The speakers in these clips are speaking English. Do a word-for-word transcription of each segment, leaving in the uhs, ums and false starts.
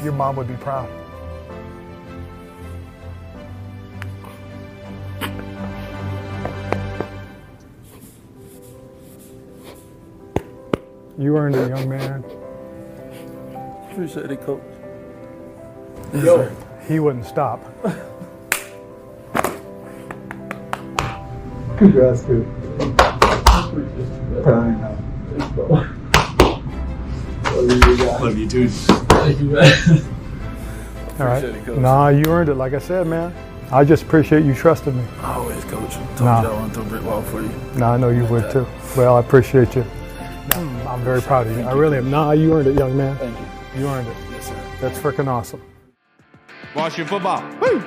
your mom would be proud. You earned it, young man. Appreciate it, Coach. Yo, he wouldn't stop. Congrats, dude. Love you, dude. Thank you, man. All right. Nah, you earned it. Like I said, man. I just appreciate you trusting me. Always, Coach. Told Nah. you I want to throw a brick wall for you. Nah, I know you would too. Well, I appreciate you. Nah, I'm very proud of you. I really am. Nah, you earned it, young man. Thank you. You earned it. Yes, sir. That's freaking awesome. Washington football. Woo!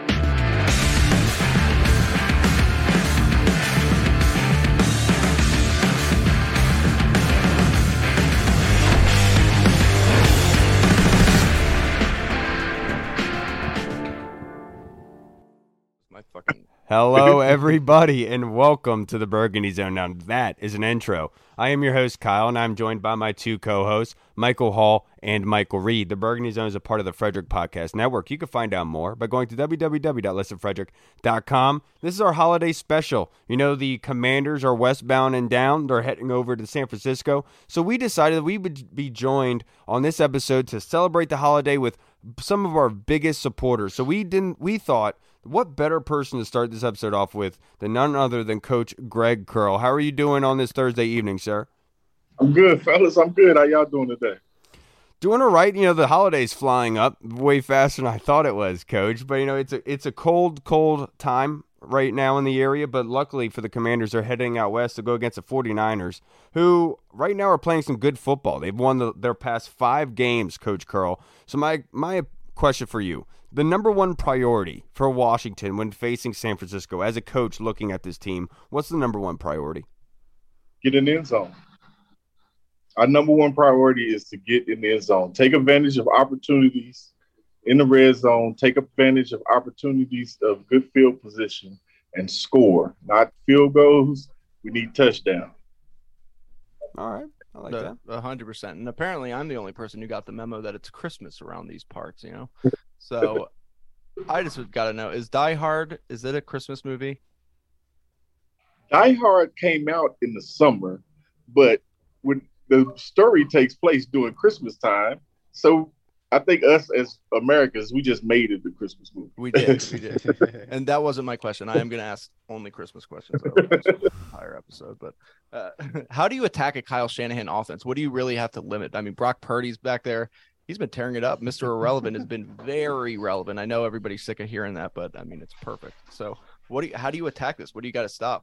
My fucking Hello, everybody, and welcome to the Burgundy Zone. Now, that is an intro. I am your host, Kyle, and I'm joined by my two co-hosts, Michael Hall and Michael Reed. The Burgundy Zone is a part of the Frederick Podcast Network. You can find out more by going to w w w dot listen frederick dot com. This is our holiday special. You know, the Commanders are westbound and down. They're heading over to San Francisco. So we decided that we would be joined on this episode to celebrate the holiday with some of our biggest supporters. So we didn't. We thought, what better person to start this episode off with than none other than Coach Greg Curl. How are you doing on this Thursday evening, sir? I'm good, fellas. I'm good. How y'all doing today? Doing all right. You know, the holiday's flying up way faster than I thought it was, Coach. But, you know, it's a, it's a cold, cold time right now in the area. But luckily for the Commanders, they're heading out west to go against the forty-niners, who right now are playing some good football. They've won the, their past five games, Coach Curl. So my my question for you, the number one priority for Washington when facing San Francisco as a coach looking at this team, what's the number one priority? Get in the end zone. Our number one priority is to get in the end zone. Take advantage of opportunities in the red zone. Take advantage of opportunities of good field position and score. Not field goals. We need touchdown. All right. I like that. A hundred percent. And apparently I'm the only person who got the memo that it's Christmas around these parts, you know? So I just got to know, is Die Hard, is it a Christmas movie? Die Hard came out in the summer, but when the story takes place during Christmas time, so I think us as Americans, we just made it the Christmas movie. We did, we did. And that wasn't my question. I am going to ask only Christmas questions over this entire episode. But uh, how do you attack a Kyle Shanahan offense? What do you really have to limit? I mean, Brock Purdy's back there. He's been tearing it up. Mister Irrelevant has been very relevant. I know everybody's sick of hearing that, but I mean, it's perfect. So what do you, how do you attack this? What do you got to stop?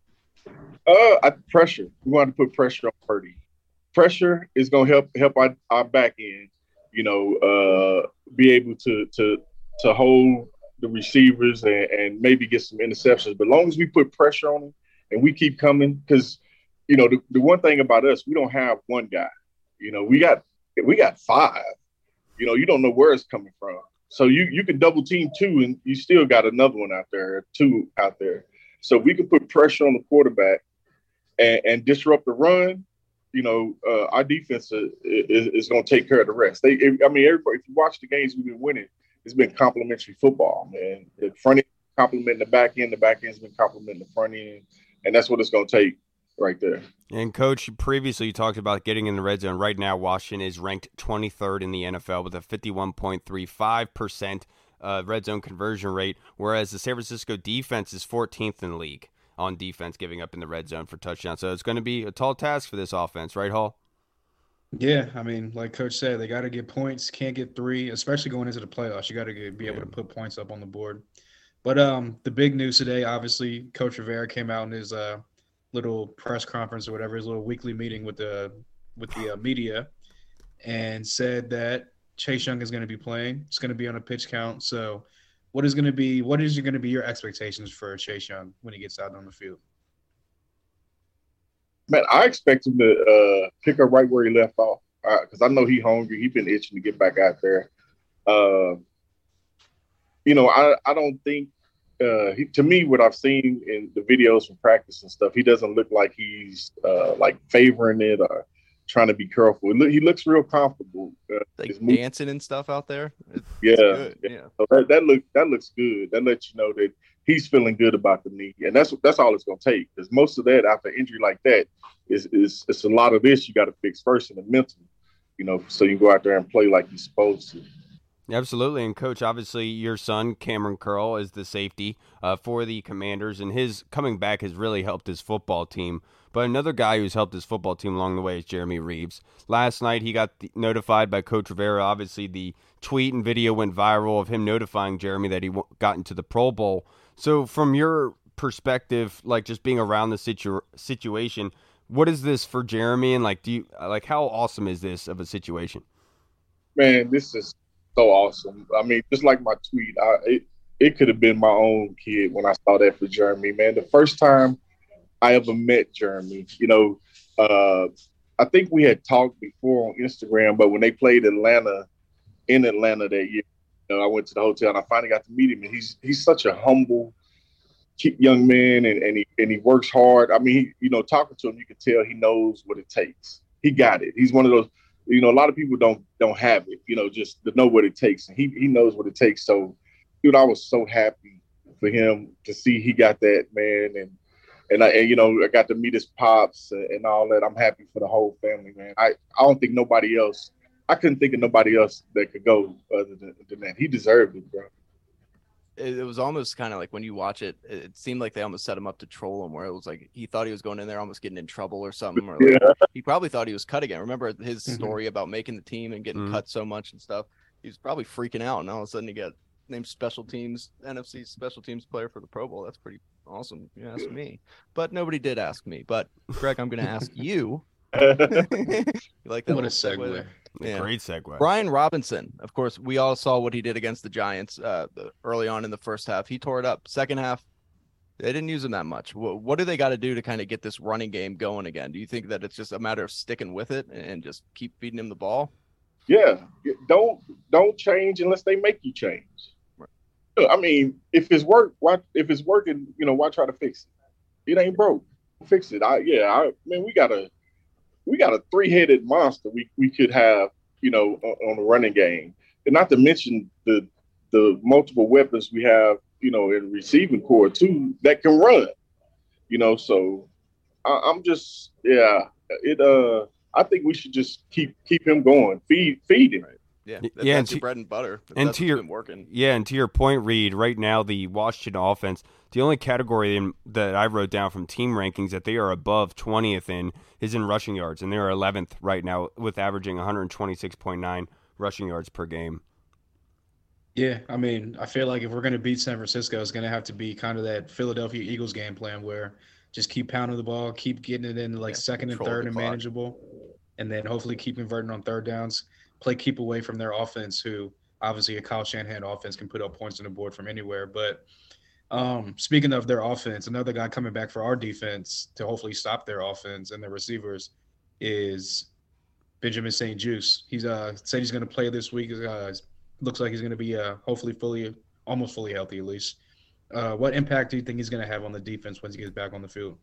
Uh, I, pressure. We want to put pressure on Purdy. Pressure is going to help help our, our back end, you know, uh, be able to to to hold the receivers and, and maybe get some interceptions. But as long as we put pressure on them and we keep coming, because, you know, the, the one thing about us, we don't have one guy. You know, we got we got five. You know, you don't know where it's coming from. So you you can double team two and you still got another one out there, two out there. So we can put pressure on the quarterback and, and disrupt the run. You know, uh, our defense is, is, is going to take care of the rest. They, I mean, everybody, if you watch the games we've been winning, it's been complimentary football, man. The front end complimenting the back end, the back end's been complimenting the front end, and that's what it's going to take right there. And, Coach, previously you talked about getting in the red zone. Right now, Washington is ranked twenty-third in the N F L with a fifty-one point three five percent uh, red zone conversion rate, whereas the San Francisco defense is fourteenth in the league on defense, giving up in the red zone for touchdowns. So it's going to be a tall task for this offense, right, Hall? Yeah, I mean, like Coach said, they got to get points. Can't get three, especially going into the playoffs. You got to be able Yeah. to put points up on the board. But um, the big news today, obviously, Coach Rivera came out in his uh, little press conference or whatever, his little weekly meeting with the with the uh, media, and said that Chase Young is going to be playing. It's going to be on a pitch count. So, what is going to be what is going to be your expectations for Chase Young when he gets out on the field? Man, I expect him to uh, pick up right where he left off because uh, I know he's hungry. He's been itching to get back out there. Uh, you know, I, I don't think uh, he, to me, what I've seen in the videos from practice and stuff, he doesn't look like he's uh, like favoring it or trying to be careful. He looks real comfortable. Uh, Like dancing and stuff out there. It's, Yeah, it's good. yeah. Yeah. So that that look that looks good. That lets you know that he's feeling good about the knee, and that's that's all it's gonna take. Because most of that after injury like that is is it's a lot of this you got to fix first in the mental, you know, so you can go out there and play like you're supposed to. Absolutely. And, Coach, obviously your son, Cameron Curl, is the safety uh, for the Commanders, and his coming back has really helped his football team. But another guy who's helped his football team along the way is Jeremy Reeves. Last night he got the, notified by Coach Rivera. Obviously the tweet and video went viral of him notifying Jeremy that he w- got into the Pro Bowl. So from your perspective, like just being around the situ- situation, what is this for Jeremy? And, like, do you like how awesome is this of a situation? Man, this is so awesome. I mean, just like my tweet, I, it, it could have been my own kid when I saw that for Jeremy, man. The first time I ever met Jeremy, you know, uh, I think we had talked before on Instagram, but when they played Atlanta, in Atlanta that year, you know, I went to the hotel and I finally got to meet him. And he's he's such a humble young man, and, and, he, and he works hard. I mean, he, you know, talking to him, you can tell he knows what it takes. He got it. He's one of those, you know, a lot of people don't don't have it, you know, just to know what it takes. And he he knows what it takes. So, dude, I was so happy for him to see he got that, man. And and I and, you know, I got to meet his pops and, and all that. I'm happy for the whole family, man. I, I don't think nobody else, I couldn't think of nobody else that could go other than, than that. He deserved it, bro. It, it was almost kind of like when you watch it, it seemed like they almost set him up to troll him, where it was like he thought he was going in there almost getting in trouble or something. Or like, Yeah. he probably thought he was cut again. Remember his Mhm. story about making the team and getting Mhm. cut so much and stuff? He was probably freaking out, and all of a sudden he got named special teams, N F C special teams player for the Pro Bowl. That's pretty awesome, if you ask me. But nobody did ask me. But Greg, I'm going to ask you. You like that What little a segue. there? Yeah. Great segue. Brian Robinson, of course, we all saw what he did against the Giants uh, early on in the first half. He tore it up. Second half, they didn't use him that much. What, what do they got to do to kind of get this running game going again? Do you think that it's just a matter of sticking with it and just keep feeding him the ball? Yeah, don't don't change unless they make you change. Right. I mean, if it's work, why? If it's working, you know, why try to fix it? It ain't broke. Fix it. I yeah. I mean, we got a we got a three headed monster. We we could have, you know, on, on the running game, and not to mention the the multiple weapons we have, you know, in receiving core too that can run. You know, so I, I'm just yeah. It uh. I think we should just keep keep him going. Feed feed him. Right. Yeah, Y- that, yeah, and that's your to- bread and butter. and That's to what's your- been working. Yeah, and to your point, Reed, right now the Washington offense, the only category in, that I wrote down from team rankings that they are above twentieth in is in rushing yards, and they are eleventh right now with averaging one twenty-six point nine rushing yards per game. Yeah, I mean, I feel like if we're going to beat San Francisco, it's going to have to be kind of that Philadelphia Eagles game plan where just keep pounding the ball, keep getting it in like Yeah, second and control third the and clock. manageable, and then hopefully keep converting on third downs, play keep away from their offense, who obviously a Kyle Shanahan offense can put up points on the board from anywhere. But um, speaking of their offense, another guy coming back for our defense to hopefully stop their offense and their receivers is Benjamin Saint Juice. He's uh said he's going to play this week. Uh, looks like he's going to be uh hopefully fully, almost fully healthy at least. Uh, what impact do you think he's going to have on the defense once he gets back on the field?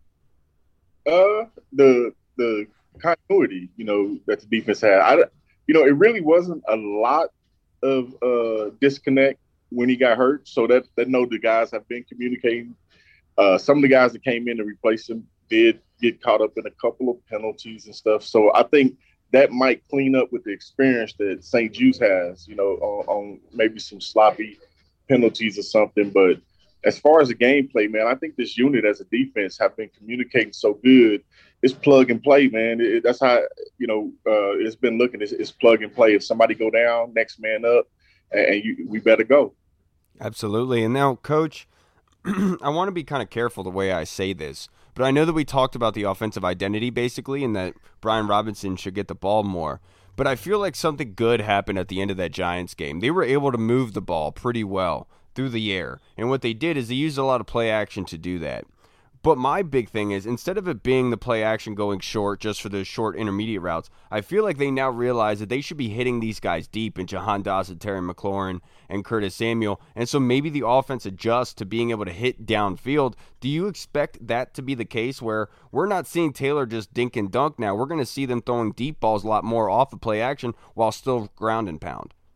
Uh, the the continuity, you know, that the defense had. I, you know, it really wasn't a lot of uh disconnect when he got hurt. So that that know the guys have been communicating. Uh, some of the guys that came in to replace him did get caught up in a couple of penalties and stuff. So I think that might clean up with the experience that Saint Juice has, you know, on, on maybe some sloppy penalties or something. But as far as the gameplay, man, I think this unit as a defense have been communicating so good. It's plug and play, man. It, that's how, you know, uh, it's been looking. It's, it's plug and play. If somebody go down, next man up, and, and you, we better go. Absolutely. And now, Coach, I want to be kind of careful the way I say this, but I know that we talked about the offensive identity basically and that Brian Robinson should get the ball more. But I feel like something good happened at the end of that Giants game. They were able to move the ball pretty well through the air. And what they did is they used a lot of play action to do that. But my big thing is, instead of it being the play action going short just for those short intermediate routes, I feel like they now realize that they should be hitting these guys deep in Jahan Dawson, Terry McLaurin, and Curtis Samuel. And so maybe the offense adjusts to being able to hit downfield. Do you expect that to be the case where we're not seeing Taylor just dink and dunk now? We're going to see them throwing deep balls a lot more off of play action while still ground and pound.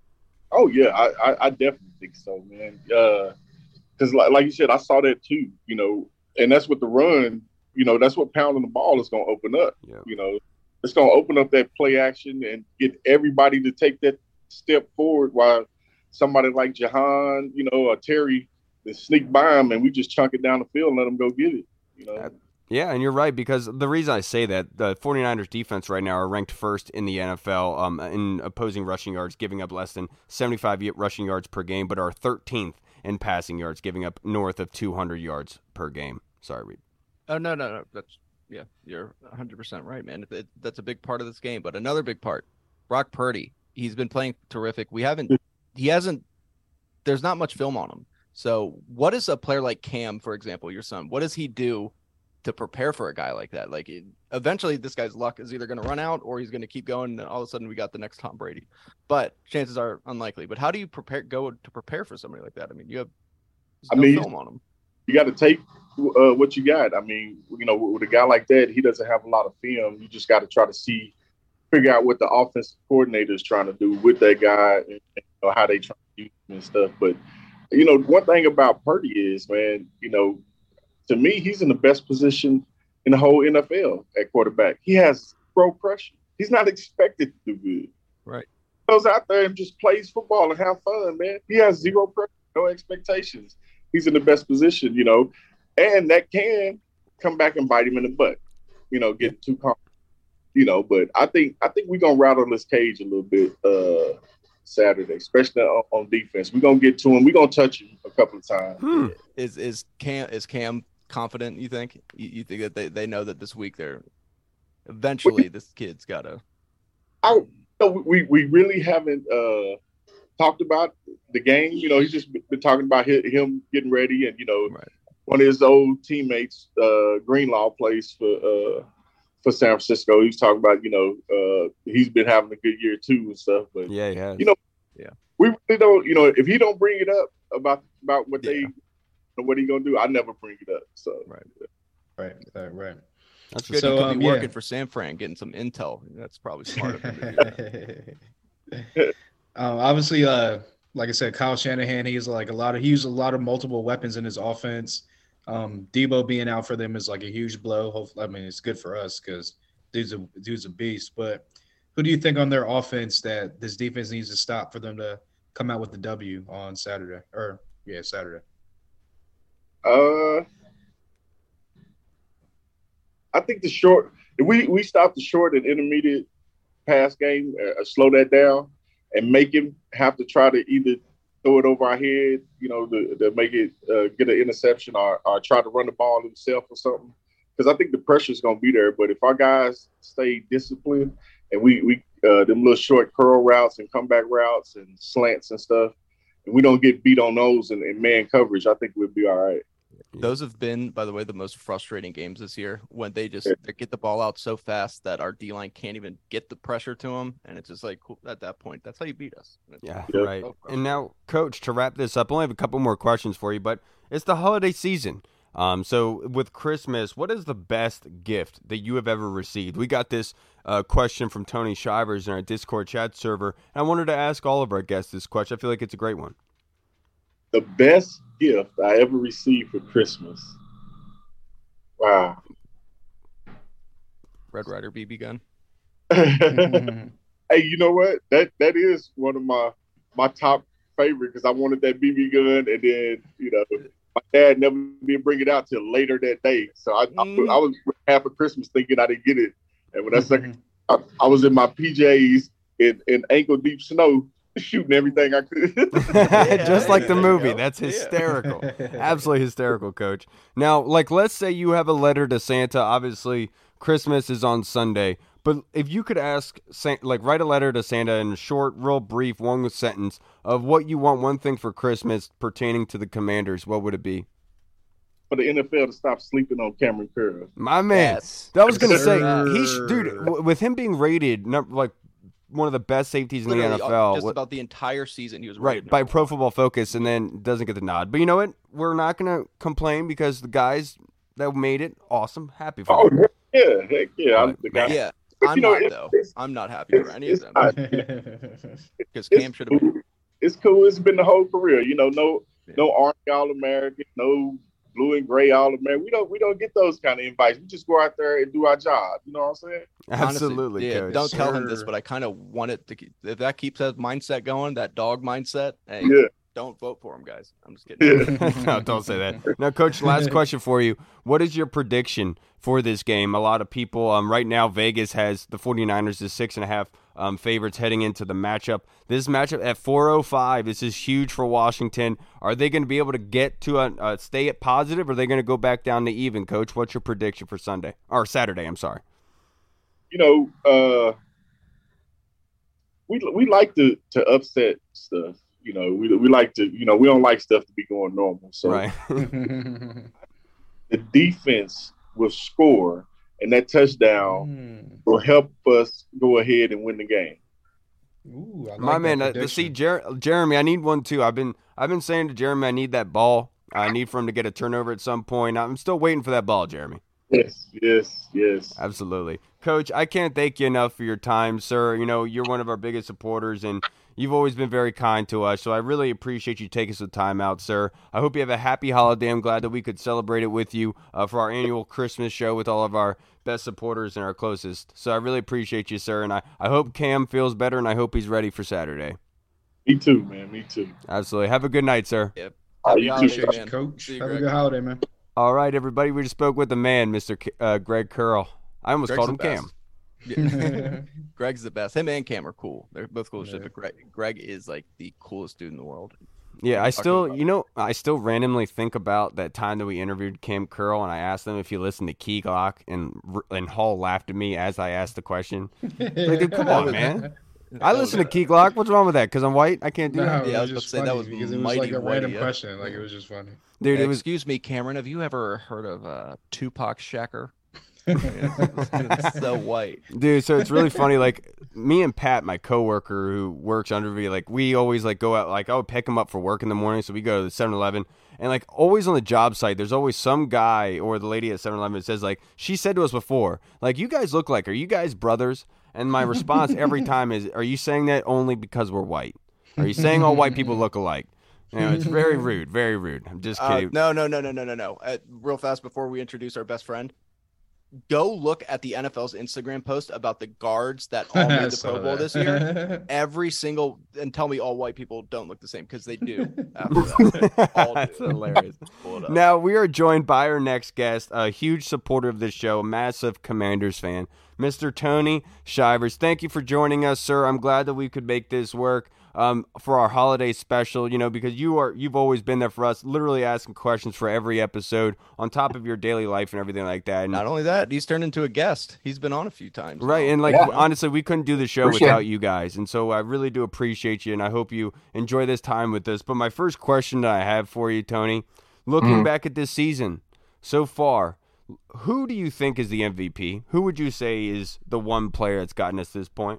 Oh yeah, I, I, I definitely think so, man. Because like, like you said, I saw that too. You know, and that's what the run. You know, that's what pounding the ball is going to open up. Yeah. You know, it's going to open up that play action and get everybody to take that step forward while somebody like Jahan, you know, or Terry, they sneak by him and we just chunk it down the field and let them go get it. You know. Yeah, and you're right, because the reason I say that, the 49ers defense right now are ranked first in the N F L um, in opposing rushing yards, giving up less than seventy-five rushing yards per game, but are thirteenth in passing yards, giving up north of two hundred yards per game. Sorry, Reed. Oh, no, no, no. That's, yeah, you're one hundred percent right, man. It, it, that's a big part of this game. But another big part, Brock Purdy. He's been playing terrific. We haven't, he hasn't, there's not much film on him. So what is a player like Cam, for example, your son, what does he do to prepare for a guy like that? Like, it, eventually this guy's luck is either going to run out or he's going to keep going, and all of a sudden we got the next Tom Brady. But chances are unlikely. But how do you prepare go to prepare for somebody like that? I mean, you have I no mean, film on him. You got to take uh, what you got. I mean, you know, with a guy like that, he doesn't have a lot of film. You just got to try to see, figure out what the offensive coordinator is trying to do with that guy and, and you know, how they try to use him and stuff. But, you know, one thing about Purdy is, man, you know, to me, he's in the best position in the whole N F L at quarterback. He has zero pressure. He's not expected to do good. Right. He goes out there and just plays football and have fun, man. He has zero pressure, no expectations. He's in the best position, you know, and that can come back and bite him in the butt, you know, get too confident, you know. But I think I think we're gonna rattle this cage a little bit uh, Saturday, especially on, on defense. We're gonna get to him. We're gonna touch him a couple of times. Hmm. Is is Cam is Cam confident, you think? You, you think that they, they know that this week they're eventually this kid's gotta I no, we we really haven't uh, talked about the game. You know, he's just been talking about his, him getting ready, and you know, right. One of his old teammates, uh, Greenlaw, plays for uh, for San Francisco. He's talking about, you know, uh, he's been having a good year too and stuff. But Yeah, he has. you know, Yeah. we really don't. You know, if he don't bring it up about about what they, Yeah. what he gonna do, I never bring it up. So Right. Right, right, right. That's Good, so, you could um, be yeah. working for San Fran, getting some intel. That's probably smart of him to do that. um, obviously, uh, like I said, Kyle Shanahan, he's like a lot of he used a lot of multiple weapons in his offense. Um, Debo being out for them is like a huge blow. Hopefully, I mean, it's good for us because dude's a dude's a beast. But who do you think on their offense that this defense needs to stop for them to come out with the W on Saturday? Or yeah, Saturday. Uh, I think the short. If we we stop the short and intermediate pass game, uh, slow that down, and make him have to try to either throw it over our head, you know, to, to make it uh, get an interception, or, or try to run the ball himself or something. Because I think the pressure is going to be there. But if our guys stay disciplined and we we uh, them little short curl routes and comeback routes and slants and stuff, and we don't get beat on those and, and man coverage, I think we'll be all right. Those have been, by the way, the most frustrating games this year when they just they get the ball out so fast that our D line can't even get the pressure to them, and it's just like cool, at that point, that's how you beat us. Yeah, Yeah. right. And now, Coach, to wrap this up, I only have a couple more questions for you, but it's the holiday season. Um, so with Christmas, what is the best gift that you have ever received? We got this uh, question from Tony Shivers in our Discord chat server, and I wanted to ask all of our guests this question. I feel like it's a great one. The best gift I ever received for Christmas. Wow. Red Ryder B B gun. Hey, you know what? That that is one of my my top favorite because I wanted that B B gun, and then you know my dad never did bring it out till later that day. So I Mm. I, I was half of Christmas thinking I didn't get it, and when I second, I, I was in my P Js in, in ankle deep snow shooting everything I could. Just like the there you movie. go. That's Yeah. hysterical. Absolutely hysterical, Coach. Now, like, let's say you have a letter to Santa. Obviously, Christmas is on Sunday. But if you could ask, like, write a letter to Santa in a short, real brief, one sentence of what you want one thing for Christmas pertaining to the Commanders, what would it be? For the N F L to stop sleeping on Cameron Curl. My man. Yes. That was going to Yes, say, sir. he sh- dude, w- with him being rated, num- like, one of the best safeties in Literally, the N F L. just what- about the entire season, he was Right, rated by number Pro one. Football Focus, and then doesn't get the nod. But you know what? We're not going to complain because the guys that made it, awesome, happy for Oh, them. yeah, heck yeah. I'm Right. the guy. Yeah, But, I'm you know, not it- though. it's- I'm not happy for any of it's them not- because Cam should have been. it's cool. It's been the whole career. You know, no no Army All American, no blue and gray All American. We don't we don't get those kind of invites. We just go out there and do our job. You know what I'm saying? Absolutely. Honestly, yeah, Coach. don't tell him Sure. this, but I kind of want it to keep, if that keeps that mindset going, that dog mindset. Hey, Yeah. don't vote for him, guys. I'm just kidding. Yeah. No, don't say that. Now, Coach, last question for you. What is your prediction for this game? A lot of people, um, right now, Vegas has the 49ers as six and a half um, favorites heading into the matchup. This matchup at four oh five, this is huge for Washington. Are they going to be able to get to a, a stay at positive, or are they going to go back down to even, Coach? What's your prediction for Sunday? Or Saturday, I'm sorry. You know, uh, we we like to to upset stuff. You know, we we like to, you know, we don't like stuff to be going normal. So Right. the defense will score, and that touchdown Mm. will help us go ahead and win the game. Ooh, I like My that man, uh, prediction. see, Jer- Jeremy, I need one too. I've been I've been saying to Jeremy, I need that ball. I need for him to get a turnover at some point. I'm still waiting for that ball, Jeremy. Yes, yes, yes. Absolutely. Coach, I can't thank you enough for your time, sir. You know, you're one of our biggest supporters, and you've always been very kind to us, so I really appreciate you taking some time out, sir. I hope you have a happy holiday. I'm glad that we could celebrate it with you uh, for our annual Christmas show with all of our best supporters and our closest. So I really appreciate you, sir, and I, I hope Cam feels better, and I hope he's ready for Saturday. Me too, man. Me too. Absolutely. Have a good night, sir. Yep. All right, Happy you too, holidays, Appreciate you, man. Coach. See you, Have a Greg. good holiday, man. All right, everybody. We just spoke with the man, Mister K- uh, Greg Curl. I almost Greg's called him the Cam. best. Yeah. Greg's the best. Him and Cam are cool. They're both cool as shit, Yeah. but Greg, Greg is like the coolest dude in the world. Yeah, I Talking still, about you know, I still randomly think about that time that we interviewed Cam Curl, and I asked him if he listened to Key Glock, and and Hall laughed at me as I asked the question. Like, dude, come on, man. I That listen to was- Key Glock. What's wrong with that? Because I'm white, I can't do No, that. it Yeah, I was was about just to say, that funny was because it was like mighty a random whitey, yeah. question. Like it was just funny. Dude, it was. Excuse me, Cameron. Have you ever heard of uh, Tupac Shakur? It's so white. Dude, so it's really funny. Like me and Pat, my coworker who works under me, like we always like go out. Like I would pick him up for work in the morning, so we go to the seven eleven, and like always on the job site, there's always some guy or the lady at seven eleven that says like, she said to us before, like, you guys look like, are you guys brothers? And my response every time is, are you saying that only because we're white? Are you saying all white people look alike? You know, it's very rude, very rude. I'm just Uh, kidding. no, no, no, no, no, no, no. Uh, real fast before we introduce our best friend, go look at the N F L's Instagram post about the guards that all made the Saw Pro Bowl that. this year. Every single, and tell me all white people don't look the same, because they do. After that. All do. That's hilarious. Pull it up. Now, we are joined by our next guest, a huge supporter of this show, a massive Commanders fan, Mister Tony Shivers. Thank you for joining us, sir. I'm glad that we could make this work um, for our holiday special, you know, because you are, you've always been there for us, literally asking questions for every episode on top of your daily life and everything like that. And, Not only that, he's turned into a guest. He's been on a few times. right, now. and like, Yeah. honestly, we couldn't do the show Appreciate without it. you guys, and so I really do appreciate you, and I hope you enjoy this time with us. But my first question that I have for you, Tony, looking Mhm. back at this season so far, who do you think is the M V P? Who would you say is the one player that's gotten us to this point?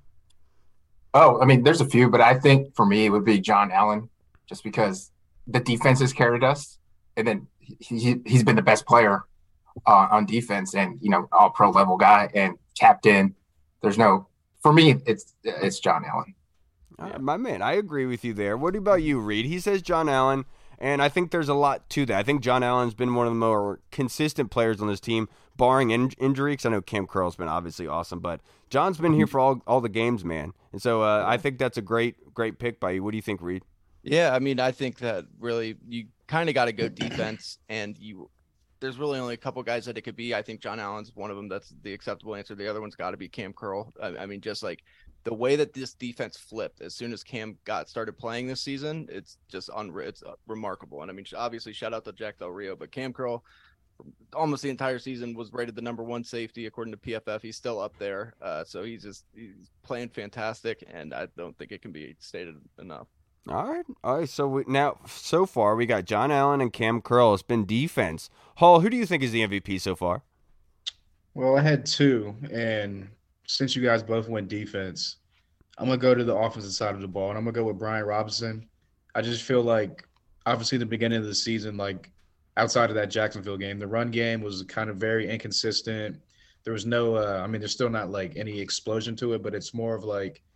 Oh, I mean, there's a few, but I think for me it would be John Allen, just because the defense has carried us, and then he, he he's been the best player uh, on defense, and you know, all pro level guy and captain. There's no, for me, it's it's John Allen. Uh, my man, I agree with you there. What about you, Reed? He says John Allen, and I think there's a lot to that. I think John Allen's been one of the more consistent players on this team, barring in- injury, because I know Cam Curl's been obviously awesome, but John's been here for all, all the games, man. And so uh, I think that's a great, great pick by you. What do you think, Reed? Yeah, I mean, I think that really you kind of got to go defense, and you there's really only a couple guys that it could be. I think John Allen's one of them. That's the acceptable answer. The other one's got to be Cam Curl. I, I mean, just like the way that this defense flipped as soon as Cam got started playing this season, it's just unre- it's uh, remarkable. And I mean, obviously, shout out to Jack Del Rio, but Cam Curl, almost the entire season, was rated the number one safety according to P F F. He's still up there, uh, so he's just he's playing fantastic, and I don't think it can be stated enough. All right. All right. So we, now, so far, we got John Allen and Cam Curl. It's been defense. Hall, who do you think is the M V P so far? Well, I had two, and since you guys both went defense, I'm gonna go to the offensive side of the ball, and I'm gonna go with Brian Robinson. I just feel like, obviously, the beginning of the season, like outside of that Jacksonville game, the run game was kind of very inconsistent. There was no, uh, I mean, there's still not like any explosion to it, but it's more of like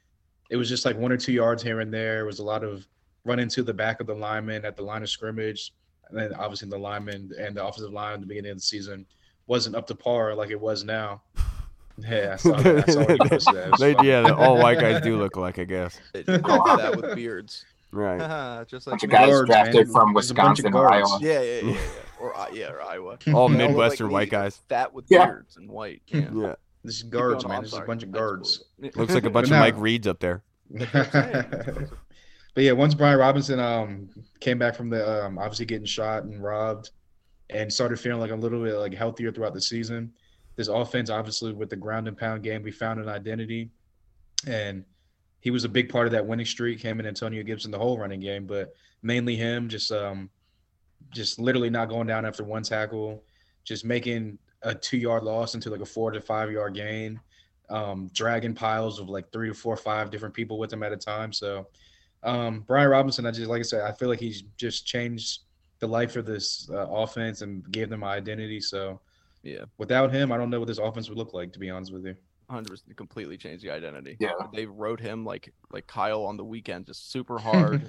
it was just like one or two yards here and there. It was a lot of running to the back of the lineman at the line of scrimmage. And then obviously the lineman and the offensive line at the beginning of the season wasn't up to par like it was now. Yeah, I saw that. I saw what he posted. That. They, yeah, the, all white guys do look alike, I guess. They do that with beards. Right. Just Bunch like of guys guards, drafted man. from There's a bunch of Wisconsin or guards. Iowa. Yeah, yeah, yeah, yeah. Or uh, yeah, or Iowa. All They look Midwestern like white me, guys. Fat with Yeah. beards and white. Yeah. Yeah. This is guards, Keep going. man. I'm This is a sorry. bunch of That's guards. cool. Looks like a bunch of But Mike now- Reeds up there. But yeah, once Brian Robinson um came back from the um obviously getting shot and robbed and started feeling like a little bit like healthier throughout the season, this offense obviously with the ground and pound game, we found an identity, and he was a big part of that winning streak. Him and Antonio Gibson, the whole running game, but mainly him, just um just literally not going down after one tackle, just making a two yard loss into like a four to five yard gain, um, dragging piles of like three to four, five different people with him at a time. So um, Brian Robinson, I just like I said, I feel like he's just changed the life of this uh, offense and gave them identity. So Yeah. without him, I don't know what this offense would look like, to be honest with you. one hundred percent completely changed the identity. Yeah. They wrote him like like Kyle on the weekend, just super hard.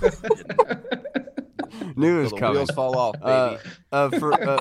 Knew it was Till the coming. wheels fall off, baby. Uh, uh, for uh,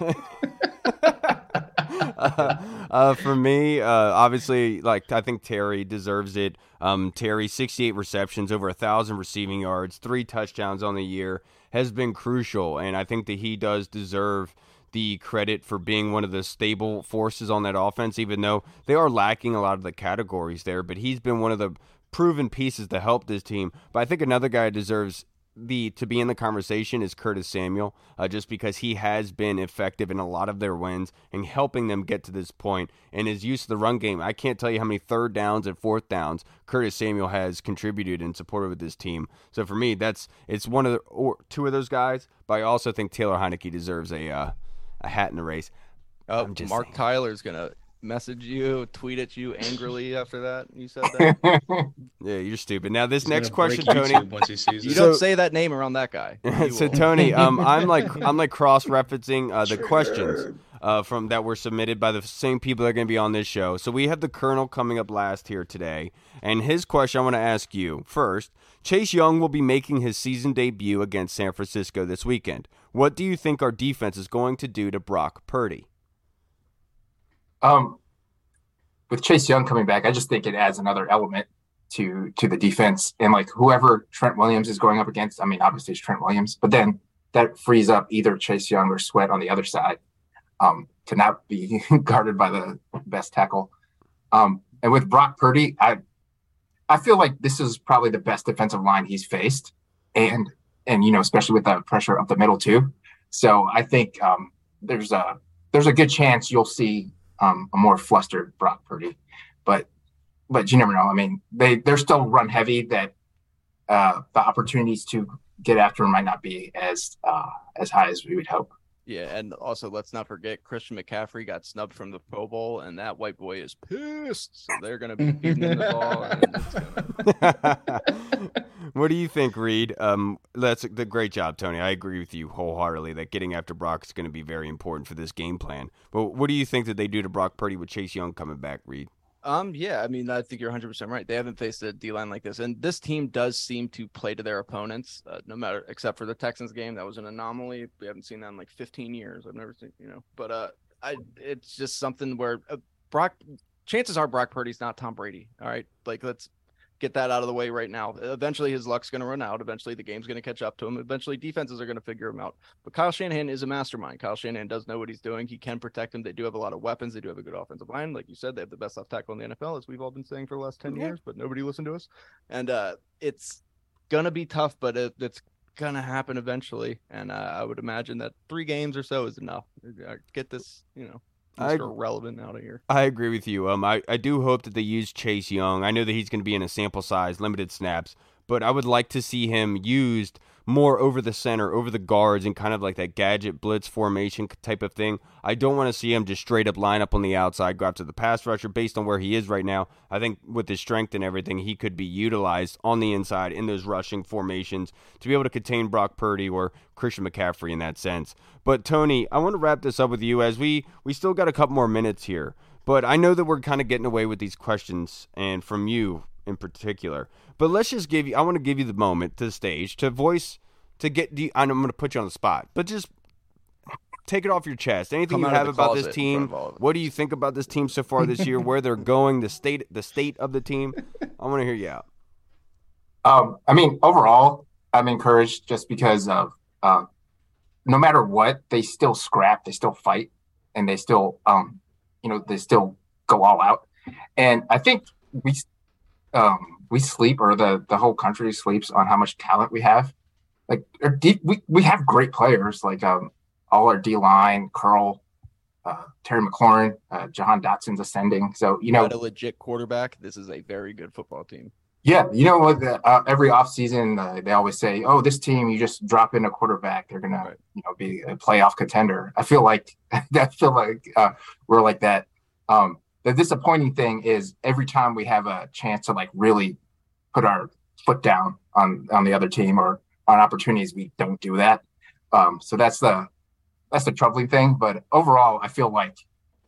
uh, uh, for me, uh, obviously, like I think Terry deserves it. Um, Terry, sixty-eight receptions, over a thousand receiving yards, three touchdowns on the year, has been crucial, and I think that he does deserve the credit for being one of the stable forces on that offense, even though they are lacking a lot of the categories there. But he's been one of the proven pieces to help this team. But I think another guy deserves the to be in the conversation is Curtis Samuel, uh, just because he has been effective in a lot of their wins and helping them get to this point. And his use of the run game, I can't tell you how many third downs and fourth downs Curtis Samuel has contributed and supported with this team. So for me, that's it's one of the or two of those guys. But I also think Taylor Heineke deserves a uh, a hat in the race. Oh, I'm just Mark saying. Tyler's gonna message you, tweet at you angrily after that. You said that. Yeah, you're stupid. Now this He's next gonna question, break Tony. YouTube once he sees You it. So- don't say that name around that guy. He So will. Tony, um, I'm like I'm like cross-referencing uh, the questions uh, from that were submitted by the same people that are going to be on this show. So we have the Colonel coming up last here today, and his question I want to ask you first. Chase Young will be making his season debut against San Francisco this weekend. What do you think our defense is going to do to Brock Purdy? Um, with Chase Young coming back, I just think it adds another element to to the defense. And like whoever Trent Williams is going up against, I mean, obviously it's Trent Williams, but then that frees up either Chase Young or Sweat on the other side um, to not be guarded by the best tackle. Um, and with Brock Purdy, I I feel like this is probably the best defensive line he's faced, and and you know especially with the pressure up the middle too. So I think um, there's a there's a good chance you'll see um, a more flustered Brock Purdy, but but you never know. I mean, they they're still run heavy. That uh, the opportunities to get after him might not be as uh, as high as we would hope. Yeah, and also let's not forget Christian McCaffrey got snubbed from the Pro Bowl, and that white boy is pissed. So they're gonna be beating him the ball. And it's gonna... What do you think, Reed? Um, that's the great job, Tony. I agree with you wholeheartedly that getting after Brock is going to be very important for this game plan. But what do you think that they do to Brock Purdy with Chase Young coming back, Reed? Um, yeah, I mean, I think you're one hundred percent right. They haven't faced a D-line like this, and this team does seem to play to their opponents, uh, no matter, except for the Texans game. That was an anomaly. We haven't seen that in like fifteen years. I've never seen, you know, but uh, I, it's just something where uh, Brock, chances are Brock Purdy's not Tom Brady. All right. Like, let's get that out of the way right now. Eventually his luck's going to run out. Eventually the game's going to catch up to him. Eventually defenses are going to figure him out. But Kyle Shanahan is a mastermind. Kyle Shanahan does know what he's doing. He can protect him. They do have a lot of weapons. They do have a good offensive line. Like you said, they have the best left tackle in the N F L, as we've all been saying for the last ten Yeah. years, but nobody listened to us. And uh, it's going to be tough, but it, it's going to happen eventually. And uh, I would imagine that three games or so is enough. Get this, you know, I- Mister Relevant out of here. I agree with you. Um, I, I do hope that they use Chase Young. I know that he's going to be in a sample size, limited snaps, but I would like to see him used more over the center, over the guards, and kind of like that gadget blitz formation type of thing. I don't want to see him just straight up line up on the outside, go after the pass rusher based on where he is right now. I think with his strength and everything, he could be utilized on the inside in those rushing formations to be able to contain Brock Purdy or Christian McCaffrey in that sense. But Tony, I want to wrap this up with you as we, we still got a couple more minutes here. But I know that we're kind of getting away with these questions and from you in particular. But let's just give you, I want to give you the moment, to the stage, to voice, to get, the, I'm going to put you on the spot, but just take it off your chest. Anything Come you out of have the about this closet in front team, of all of us. what do you think about this team so far this year, where they're going, the state the state of the team? I want to hear you out. Um, I mean, overall, I'm encouraged just because of uh, no matter what, they still scrap, they still fight, and they still, um, you know, they still go all out. And I think we um, we sleep, or the the whole country sleeps on how much talent we have. Like, our deep, we we have great players, like um, all our D line, Curl, uh, Terry McLaurin, uh, Jahan Dotson's ascending. So you know, Got a legit quarterback. This is a very good football team. yeah, you know what? Uh, every offseason, uh, they always say, "Oh, this team, you just drop in a quarterback, they're gonna, Right. you know, be a playoff contender." I feel like I feel like uh, we're like that. Um, the disappointing thing is every time we have a chance to like really put our foot down on on the other team or on opportunities, we don't do that. Um, so that's the that's the troubling thing. But overall, I feel like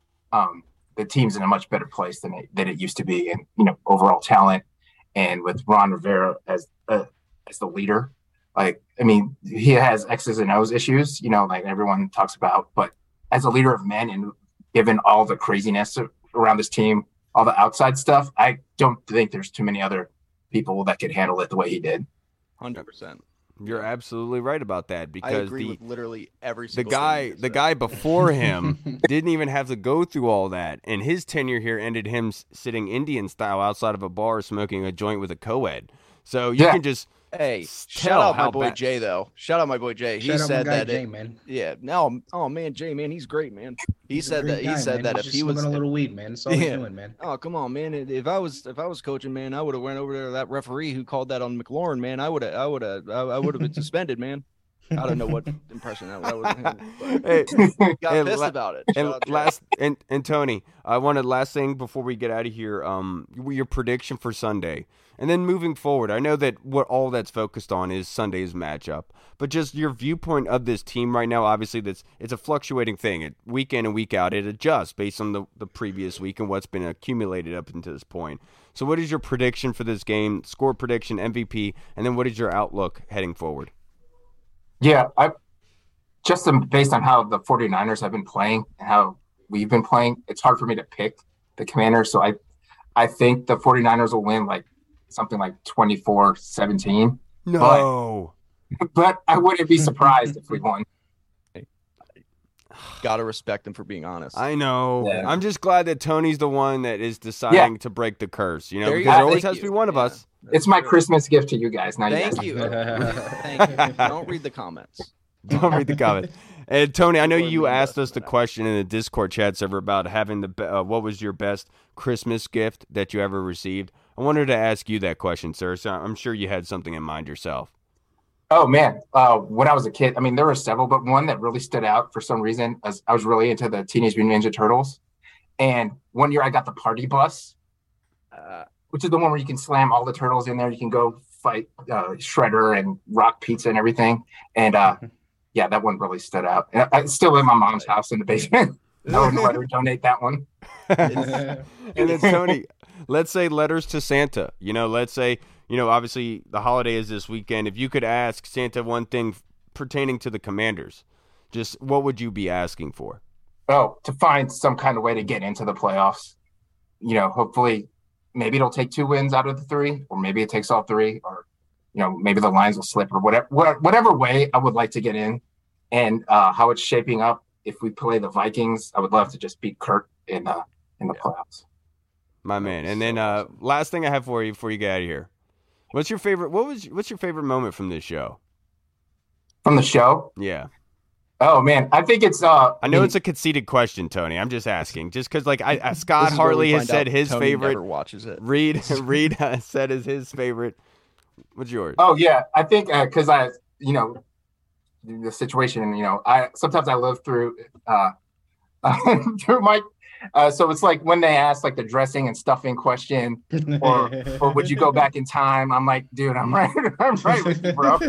um, the team's in a much better place than it, than it used to be, and you know, overall talent. And with Ron Rivera as uh, as the leader, like, I mean, he has X's and O's issues, you know, like everyone talks about. But as a leader of men, and given all the craziness around this team, all the outside stuff, I don't think there's too many other people that could handle it the way he did. one hundred percent. You're absolutely right about that, I because agree the with literally every the single guy thing you the said. guy before him didn't even have to go through all that, and his tenure here ended him s- sitting Indian style outside of a bar smoking a joint with a co-ed. So you Yeah. can just Hey, s- shout tell out my how boy bad- Jay though. Shout out my boy Jay. He Shout out my said guy that. Jay, it, man. yeah. No. Oh man, Jay, man, he's great, man. He He's a said great that. guy, He said man. that He's if just he was. smoking a little weed, man. That's all Yeah. he's doing, man. Oh come on, man! If I was if I was coaching, man, I would have went over there to that referee who called that on McLaurin, man. I would have I would have I would have been suspended, man. I don't know what impression that, that was. But Hey, he got and pissed la- about it. Shout and out Jay. last and, and Tony, I wanted last thing before we get out of here. Um, your prediction for Sunday, and then moving forward. I know that what all that's focused on is Sunday's matchup, but just your viewpoint of this team right now. Obviously, that's it's a fluctuating thing. It, week in and week out, it adjusts based on the the previous week and what's been accumulated up until this point. So, what is your prediction for this game? Score prediction, M V P, and then what is your outlook heading forward? Yeah, I just um, based on how the 49ers have been playing and how we've been playing, it's hard for me to pick the Commanders. So I I think the 49ers will win like something like twenty-four seventeen. No. But I wouldn't be surprised if we won. Gotta respect him for being honest. I know. Yeah. I'm just glad that Tony's the one that is deciding to break the curse, you know, There you because go. there always Thank has to be you. one of Yeah. us. It's my Christmas gift to you guys. Now you Thank guys. you. Thank you. Don't read the comments. Don't read the comment. And Tony, I know People are you mean to asked us us the about that. question in the Discord chat server about having the be- uh, what was your best Christmas gift that you ever received. I wanted to ask you that question, sir. So I'm sure you had something in mind yourself. Oh man, uh, when I was a kid, I mean, there were several, but one that really stood out for some reason, as I was really into the Teenage Mutant Ninja Turtles. And one year I got the party bus, Uh, which is the one where you can slam all the turtles in there. You can go fight uh, Shredder and Rock Pizza and everything. And uh, yeah, that one really stood out. And I- it's still in my mom's house in the basement. I wouldn't let her donate that one. And then Tony, let's say letters to Santa. You know, let's say, you know, obviously the holiday is this weekend. If you could ask Santa one thing pertaining to the Commanders, just what would you be asking for? Oh, to find some kind of way to get into the playoffs. You know, hopefully, maybe it'll take two wins out of the three, or maybe it takes all three, or you know, maybe the lines will slip, or whatever. Whatever way I would like to get in, and uh, how it's shaping up. If we play the Vikings, I would love to just beat Kurt in the in the playoffs. My man. And then uh, last thing I have for you before you get out of here. What's your favorite what was what's your favorite moment from this show? From the show, Yeah. oh man, I think it's. Uh, I know mean, it's a conceited question, Tony. I'm just asking. Just because, like, I, I this Scott is where we Hartley has find said out his Tony favorite. never watches it. Reed Reed has said is his favorite. What's yours? Oh yeah, I think because I, you know, the situation. You know, I sometimes I live through uh, through my. Uh, so it's like when they ask like the dressing and stuffing question, or or would you go back in time? I'm like, dude, I'm right, I'm right with you, bro.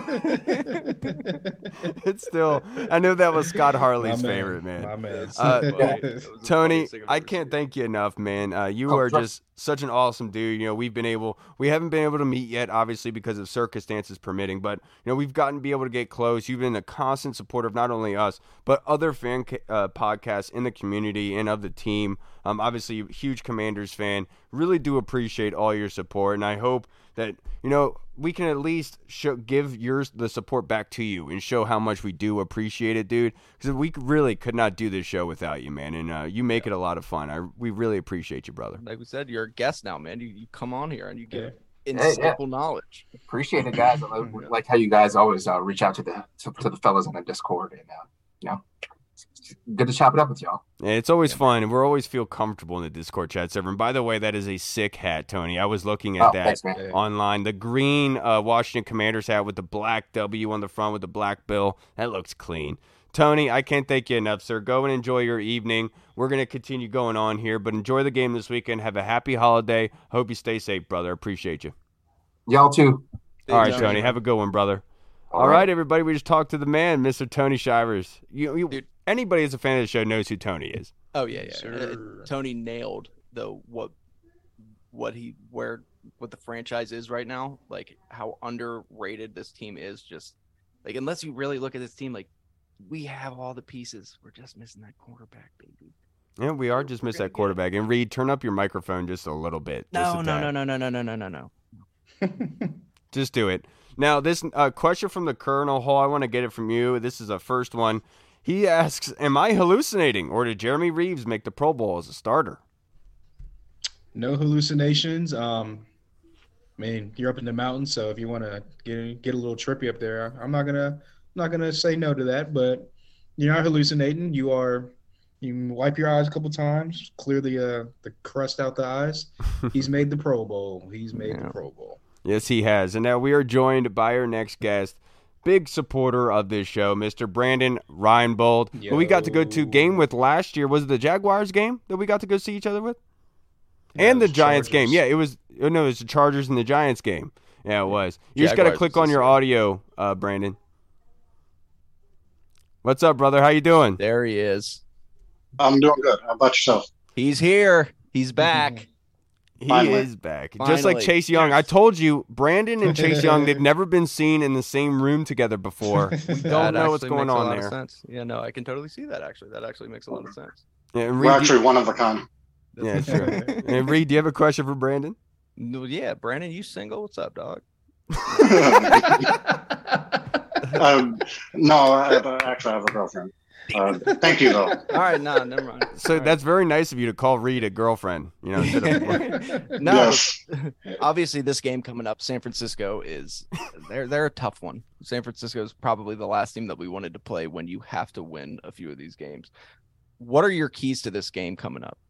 It's still. I know that was Scott Hartley's My man, favorite, man. My man. Uh, It was the Tony, funniest thing I've I ever can't seen. thank you enough, man. Uh, you Oh, are sure. just such an awesome dude. You know, we've been able, we haven't been able to meet yet, obviously, because of circumstances permitting, but, you know, we've gotten to be able to get close. You've been a constant supporter of not only us, but other fan uh, podcasts in the community and of the team. Um, obviously, huge Commanders fan. Really do appreciate all your support, and I hope that, you know, we can at least show, give yours the support back to you and show how much we do appreciate it, dude. Because we really could not do this show without you, man. And uh, you make yeah. it a lot of fun. I we really appreciate you, brother. Like we said, you're a guest now, man. You, you come on here and you get yeah. insightful yeah, yeah. knowledge. Appreciate it, guys. I like, like how you guys always uh, reach out to the to, to the fellas on the Discord, and uh, you know, it's good to chop it up with y'all. Yeah, it's always yeah. fun, and we always feel comfortable in the Discord chat server. And by the way, that is a sick hat, Tony. I was looking at oh, that thanks, online. The green uh, Washington Commanders hat with the black W on the front with the black bill. That looks clean. Tony, I can't thank you enough, sir. Go and enjoy your evening. We're going to continue going on here, but enjoy the game this weekend. Have a happy holiday. Hope you stay safe, brother. Appreciate you. Y'all too. All right, Tony. Have a good one, brother. All, All right. right, everybody. We just talked to the man, Mister Tony Shivers. You, you Dude. Anybody that's a fan of the show knows who Tony is. Oh yeah, yeah. Uh, Tony nailed though what what he where what the franchise is right now. Like how underrated this team is. Just like unless you really look at this team, like we have all the pieces. We're just missing that quarterback, baby. Yeah, we are just missing that quarterback. And Reed, turn up your microphone just a little bit. No, no, no, no, no, no, no, no, no, no. Just do it. Now, this uh, question from the Colonel Hall, I want to get it from you. This is a first one. He asks, am I hallucinating, or did Jeremy Reeves make the Pro Bowl as a starter? No hallucinations. Um, I mean, you're up in the mountains, so if you want to get get a little trippy up there, I'm not gonna not gonna say no to that. But you're not hallucinating. You are. You wipe your eyes a couple times, clear the uh, the crust out the eyes. He's made the Pro Bowl. He's made yeah. the Pro Bowl. Yes, he has. And now we are joined by our next guest. Big supporter of this show, Mister Brandon Reinbold, Yo. who we got to go to game with last year. Was it the Jaguars game that we got to go see each other with? Yeah, and the Giants Chargers. game. Yeah, it was. Oh, no, it was the Chargers and the Giants game. Yeah, it was. You Jaguars just got to click on your audio, uh, Brandon. What's up, brother? How you doing? There he is. I'm doing good. How about yourself? He's here. He's back. He Finally. is back. Finally. Just like Chase Young. Yes. I told you, Brandon and Chase Young, they've never been seen in the same room together before. We don't know what's going on there. Sense. Yeah, no, I can totally see that, actually. That actually makes a lot of sense. Yeah, Reed, We're actually one of a kind. Yeah, sure. And Reed, do you have a question for Brandon? No, yeah, Brandon, you single? What's up, dog? um, no, I have a, actually I have a girlfriend. Uh, thank you, though. All right, no, nah, never mind. So All that's right. very nice of you to call Reed a girlfriend. You know, of... no. Yes. Obviously, this game coming up, San Francisco is they're they're a tough one. San Francisco is probably the last team that we wanted to play when you have to win a few of these games. What are your keys to this game coming up?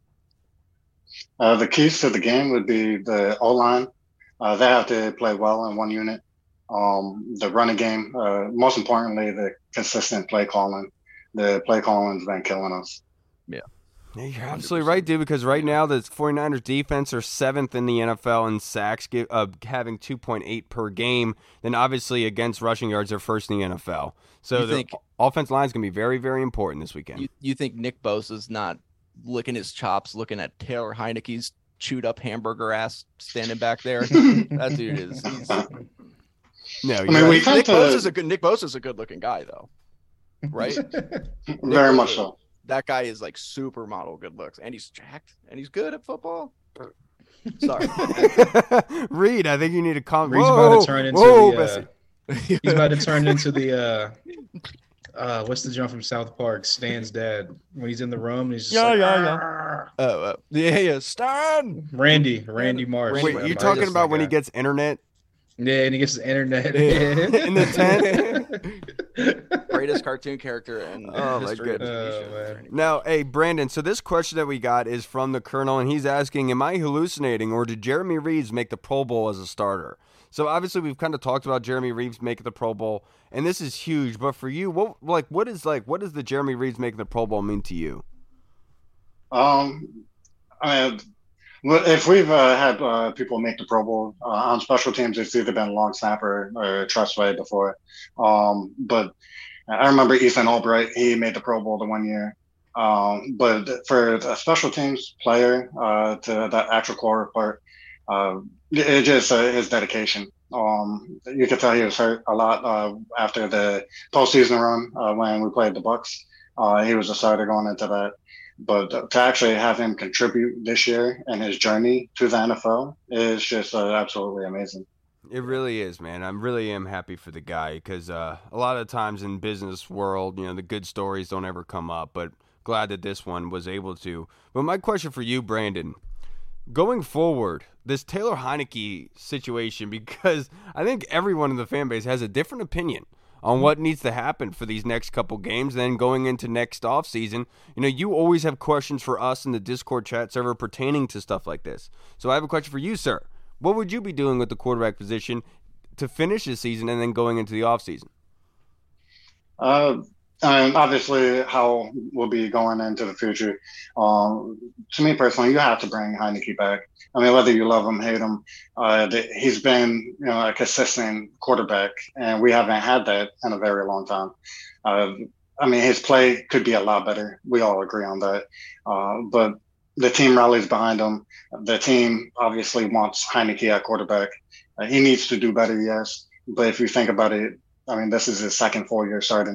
Uh, the keys to the game would be the O-line. Uh, they have to play well in one unit. Um, the running game, uh, most importantly, the consistent play calling. The play calling's been killing us. Yeah. Yeah, you're absolutely right, dude, because right now the 49ers defense are seventh in the N F L in sacks, uh, having two point eight per game. Then obviously against rushing yards, they're first in the N F L. So you the think, offense line is going to be very, very important this weekend. You, you think Nick Bosa's not licking his chops, looking at Taylor Heineke's chewed up hamburger ass standing back there? That dude is. He's... No, I mean, right. we Nick, Nick to... Bosa's a good. Nick Bosa's a good looking guy, though. Right? Very much so. That guy is like supermodel good looks, and he's jacked, and he's good at football. Sorry, Reed. I think you need to calm. Reed's whoa, about to turn into whoa, the. Uh, he's about to turn into the. Uh, uh, what's the jump from South Park? Stan's dad when he's in the room. He's just yeah, like, yeah, yeah. Oh, uh, yeah, yeah. Stan. Randy, Randy Marsh. Wait, you're talking about when he gets internet? Yeah, and he gets his internet in the tent. Greatest cartoon character in oh, history. My oh, now, hey, Brandon, so this question that we got is from the Colonel, and he's asking, am I hallucinating, or did Jeremy Reeves make the Pro Bowl as a starter? So obviously we've kind of talked about Jeremy Reeves making the Pro Bowl, and this is huge. But for you, what like what is like what does the Jeremy Reeves making the Pro Bowl mean to you? Um, I mean, if we've uh, had uh, people make the Pro Bowl uh, on special teams, it's either been a long snapper or Trustway before. Um, but I remember Ethan Albright; he made the Pro Bowl the one year. Um, but for a special teams player, uh, to that actual core part, uh, it just uh, his dedication. Um, you could tell he was hurt a lot uh, after the postseason run uh, when we played the Bucks. Uh, he was a starter going into that. But to actually have him contribute this year and his journey to the N F L is just uh, absolutely amazing. It really is, man. I really am happy for the guy because uh, a lot of times in business world, you know, the good stories don't ever come up, but glad that this one was able to. But my question for you, Brandon, going forward, this Taylor Heinicke situation, because I think everyone in the fan base has a different opinion on what needs to happen for these next couple games, then going into next offseason. You know, you always have questions for us in the Discord chat server pertaining to stuff like this. So I have a question for you, sir. What would you be doing with the quarterback position to finish the season and then going into the offseason? Uh, and obviously, how we'll be going into the future. Um, to me personally, you have to bring Heinicke back. I mean, whether you love him, hate him, uh, the, he's been, you know, a consistent quarterback, and we haven't had that in a very long time. Uh, I mean, his play could be a lot better. We all agree on that. Uh, but the team rallies behind him. The team obviously wants Heinicke at quarterback. Uh, he needs to do better, yes. But if you think about it, I mean, this is his second full year starting.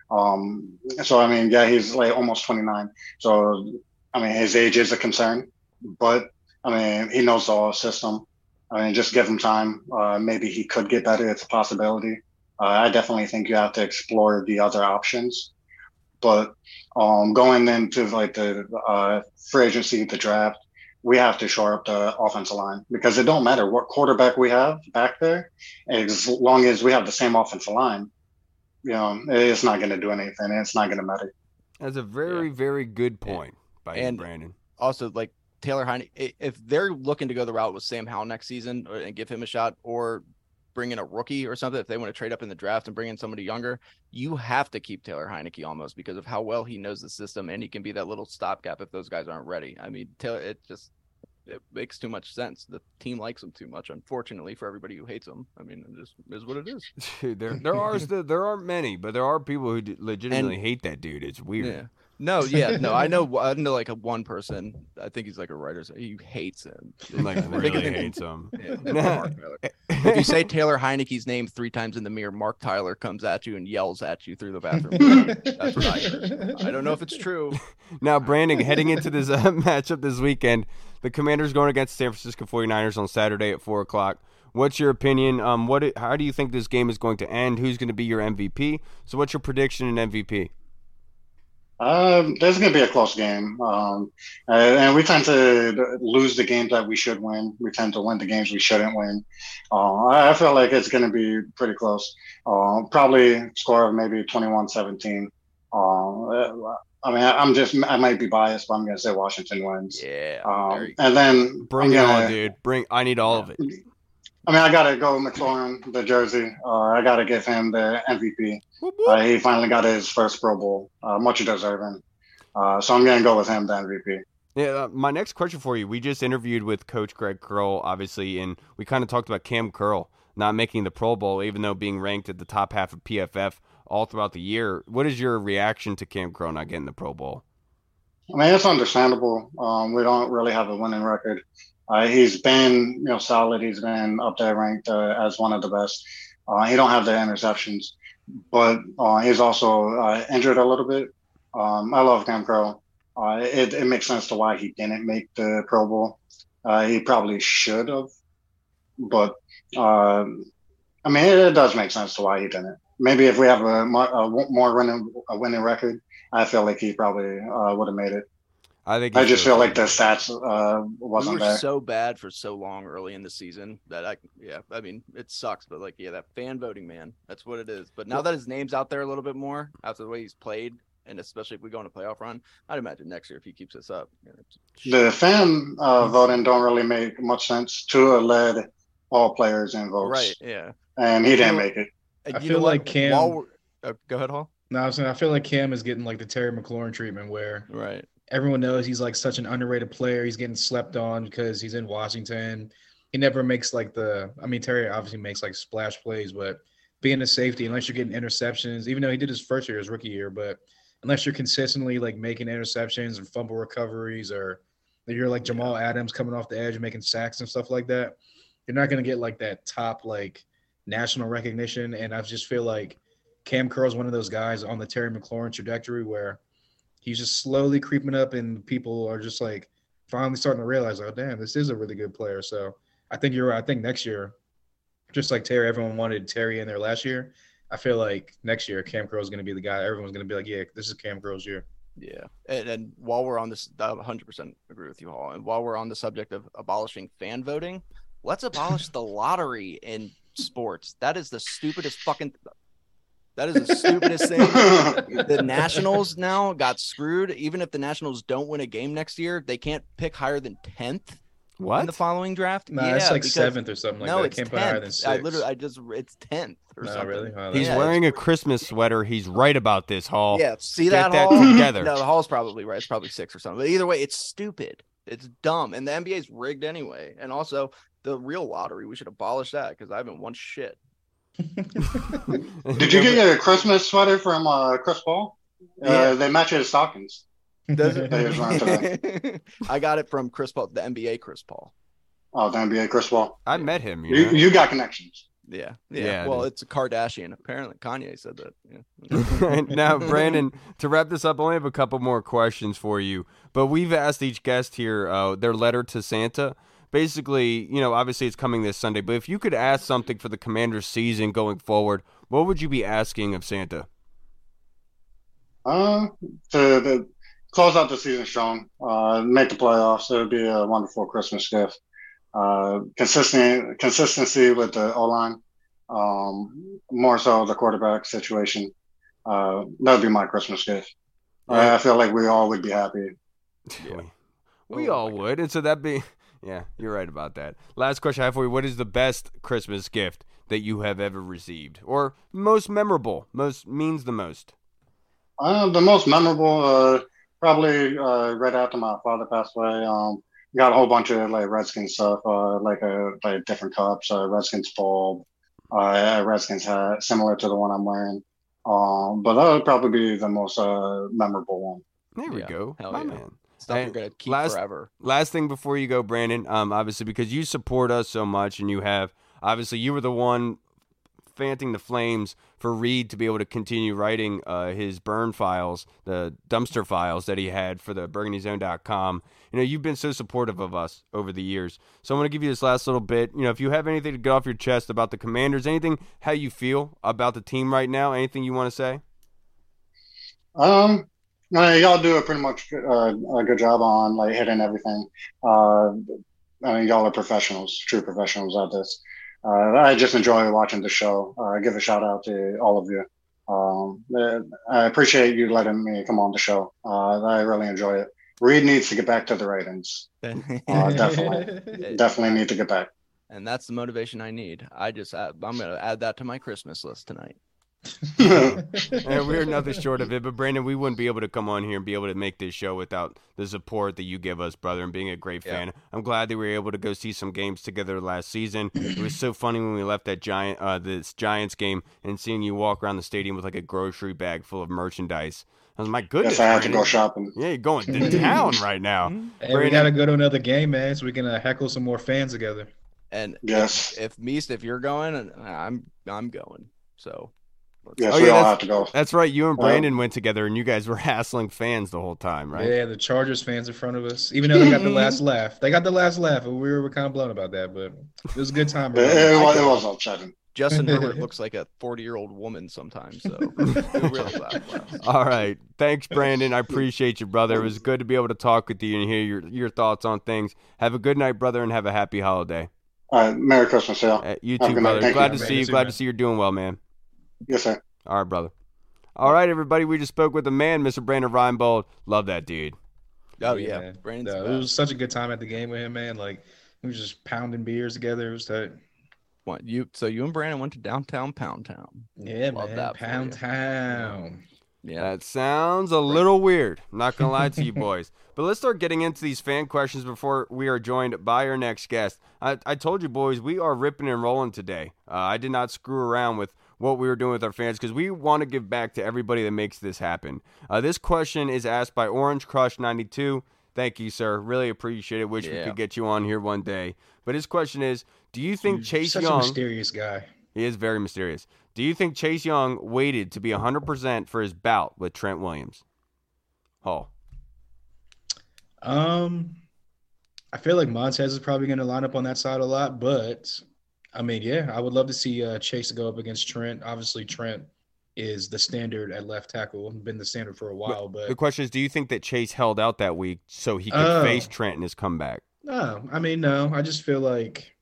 Um, so, I mean, yeah, he's like almost twenty-nine. So, I mean, his age is a concern. But, I mean, he knows the whole system. I mean, just give him time. Uh, maybe he could get better. It's a possibility. Uh, I definitely think you have to explore the other options. But um, going into like the uh, free agency, the draft, we have to shore up the offensive line because it don't matter what quarterback we have back there, as long as we have the same offensive line, you know, it's not going to do anything. It's not going to matter. That's a very, yeah. very good point by and you, Brandon. Also, like Taylor Heinicke, if they're looking to go the route with Sam Howell next season and give him a shot, or bring in a rookie or something, if they want to trade up in the draft and bring in somebody younger, you have to keep Taylor Heinicke almost because of how well he knows the system, and he can be that little stopgap if those guys aren't ready. I mean, Taylor, it just it makes too much sense. The team likes him too much, unfortunately, for everybody who hates him. I mean, it just is what it is. there, there are there aren't many, but there are people who legitimately and, hate that dude. It's weird. Yeah. No, yeah, no, I know, I know, like a one person. I think he's like a writer. So he hates him. Like really hates him. Yeah. If you say Taylor Heinicke's name three times in the mirror, Mark Tyler comes at you and yells at you through the bathroom. That's what I heard. I don't know if it's true. Now, Brandon, heading into this uh, matchup this weekend, the Commanders going against the San Francisco forty-niners on Saturday at four o'clock. What's your opinion? Um, what? How do you think this game is going to end? Who's going to be your M V P? So, what's your prediction in M V P? Um, there's going to be a close game. Um, and we tend to lose the games that we should win. We tend to win the games we shouldn't win. Uh, I feel like it's going to be pretty close. Uh, probably score of maybe twenty-one seventeen. Uh, I mean, I'm just, I might be biased, but I'm going to say Washington wins. Yeah. Um, and then bring I'm it gonna, on, dude. Bring, I need all of it. I mean, I got to go McLaurin, the jersey. Uh, I got to give him the M V P. Uh, he finally got his first Pro Bowl, uh, much deserving. Uh, so I'm going to go with him, the M V P. Yeah, uh, my next question for you. We just interviewed with Coach Greg Curl, obviously, and we kind of talked about Cam Curl not making the Pro Bowl, even though being ranked at the top half of P F F all throughout the year. What is your reaction to Cam Curl not getting the Pro Bowl? I mean, it's understandable. Um, we don't really have a winning record. Uh, he's been, you know, solid. He's been up there ranked uh, as one of the best. Uh, he don't have the interceptions, but uh, he's also uh, injured a little bit. Um, I love Cam Curl. Uh, it, it makes sense to why he didn't make the Pro Bowl. Uh, he probably should have, but uh, I mean, it, it does make sense to why he didn't. Maybe if we have a, a more winning, a winning record, I feel like he probably uh, would have made it. I think I just feel like the stats uh, wasn't we were there. so bad for so long early in the season that I, yeah, I mean, it sucks, but like, yeah, that fan voting, man, that's what it is. But now that his name's out there a little bit more after the way he's played, and especially if we go on a playoff run, I'd imagine next year if he keeps this up. You know, the fan uh, voting don't really make much sense. Tua led all players in votes, right? Yeah, and he didn't make it. I feel like Cam. While uh, go ahead, Hall. No, I was saying I feel like Cam is getting like the Terry McLaurin treatment, where right. Everyone knows he's like such an underrated player. He's getting slept on because he's in Washington. He never makes like the – I mean, Terry obviously makes like splash plays, but being a safety, unless you're getting interceptions, even though he did his first year, his rookie year, but unless you're consistently like making interceptions and fumble recoveries, or if you're like Jamal Adams coming off the edge and making sacks and stuff like that, you're not going to get like that top like national recognition. And I just feel like Cam Curl's one of those guys on the Terry McLaurin trajectory where he's just slowly creeping up, and people are just like finally starting to realize, oh damn, this is a really good player. So I think you're right. I think next year, just like Terry, everyone wanted Terry in there last year. I feel like next year Cam Curl is going to be the guy. Everyone's going to be like, yeah, this is Cam Curl's year. Yeah, and, and while we're on this, I one hundred percent agree with you, Hall. And while we're on the subject of abolishing fan voting, let's abolish the lottery in sports. That is the stupidest fucking. That is the stupidest thing. The Nationals now got screwed. Even if the Nationals don't win a game next year, they can't pick higher than tenth. What? In the following draft? No, nah, yeah, it's like because, seventh or something like no, that. It's Can't tenth. put higher than six. I literally, I just, it's tenth or no, something. Really? Oh, He's yeah, wearing a Christmas sweater. He's right about this, Hall. Yeah, see Get that, that Hall? together. No, the Hall's probably right. It's probably six or something. But either way, it's stupid. It's dumb. And the N B A's rigged anyway. And also, the real lottery, we should abolish that because I haven't won shit. Did you get your Christmas sweater from uh, Chris Paul? Uh, Yeah. They match your stockings. Does They just ran today. it? I got it from Chris Paul, the N B A Chris Paul. Oh, the N B A Chris Paul. I met him. You You, know? you got connections. Yeah. Yeah. Yeah, well, dude. it's a Kardashian. Apparently, Kanye said that. Yeah. Now, Brandon, to wrap this up, I only have a couple more questions for you. But we've asked each guest here uh, their letter to Santa. Basically, you know, obviously it's coming this Sunday, but if you could ask something for the Commanders season going forward, what would you be asking of Santa? Uh, to, to close out the season strong, uh, make the playoffs. It would be a wonderful Christmas gift. Uh, consistent consistency with the O-line, um, more so the quarterback situation. Uh, that would be my Christmas gift. Yeah. I feel like we all would be happy. Yeah. We Oh, all my would, and so that'd be, yeah, you're right about that. Last question I have for you: what is the best Christmas gift that you have ever received, or most memorable? Most means the most. Uh, the most memorable, uh, probably uh, right after my father passed away. Um, got a whole bunch of like Redskins stuff, uh, like a like different cups, uh, Redskins bulb, uh, a Redskins hat, similar to the one I'm wearing. Um, but that would probably be the most uh, memorable one. There we Yeah. go, Hell my yeah. man. Stuff And you're going to keep last- forever. Last thing before you go, Brandon, um, obviously because you support us so much, and you have obviously you were the one fanting the flames for Reed to be able to continue writing uh, his burn files, the dumpster files that he had for the burgundy zone dot com. You know, you've been so supportive of us over the years. So I'm going to give you this last little bit. You know, if you have anything to get off your chest about the Commanders, anything, how you feel about the team right now, anything you want to say? Um, uh, y'all do a pretty much uh, a good job on like hitting everything. Uh, I mean, y'all are professionals, true professionals at this. Uh, I just enjoy watching the show. Uh, give a shout out to all of you. Um, uh, I appreciate you letting me come on the show. Uh, I really enjoy it. Reed needs to get back to the ratings. Uh, definitely, definitely need to get back. And that's the motivation I need. I just, add, I'm going to add that to my Christmas list tonight. And we're nothing short of it, but Brandon, we wouldn't be able to come on here and be able to make this show without the support that you give us, brother, and being a great fan. Yeah. I'm glad that we were able to go see some games together last season. It was so funny when we left that giant, uh, this Giants game, and seeing you walk around the stadium with like a grocery bag full of merchandise. I was, my goodness, Yes, I had to Brandon. go shopping. Yeah, you're going to town right now. Hey, we Brandon- gotta go to another game, man, so we can uh, heckle some more fans together. And Yes. if, if Meest, if you're going, I'm I'm going. So let's- Yes, Oh, we yeah, all that's- have to go. That's right. You and Well- Brandon went together, and you guys were hassling fans the whole time, right? Yeah, the Chargers fans in front of us, even though they got the last laugh. They got the last laugh, and we were kind of blown about that, but it was a good time. It, it, regardless. was, it was upsetting. Justin Herbert looks like a forty-year-old woman sometimes. So it really laugh. All right. Thanks, Brandon. I appreciate you, brother. It was good to be able to talk with you and hear your, your thoughts on things. Have a good night, brother, and have a happy holiday. All right, Merry Christmas, y'all. Uh, you Have a too, good night. brother. Thank Glad you. to Man, see you you. too, Glad man. to see you're doing well, man. Yes, sir. All right, brother. All right, everybody. We just spoke with the man, Mister Brandon Reinbold. Love that dude. Oh yeah, man. Brandon's No, the it best. was such a good time at the game with him, man. Like we was just pounding beers together. It was tight. What, you so you and Brandon went to downtown Pound Town. Yeah, Love man. that for Pound you. Town. Yeah. That sounds a little weird. I'm not going to lie to you boys. But let's start getting into these fan questions before we are joined by our next guest. I, I told you, boys, we are ripping and rolling today. Uh, I did not screw around with what we were doing with our fans because we want to give back to everybody that makes this happen. Uh, this question is asked by Orange Crush ninety-two. Thank you, sir. Really appreciate it. Wish Yeah. we could get you on here one day. But his question is, do you think Chase Such Young... a mysterious guy. He is very mysterious. Do you think Chase Young waited to be one hundred percent for his bout with Trent Williams? Hall. Um, I feel like Montez is probably going to line up on that side a lot, but I mean, yeah, I would love to see uh, Chase go up against Trent. Obviously, Trent is the standard at left tackle, been the standard for a while. But the question is, do you think that Chase held out that week so he could Oh. face Trent in his comeback? no, I mean, no, I just feel like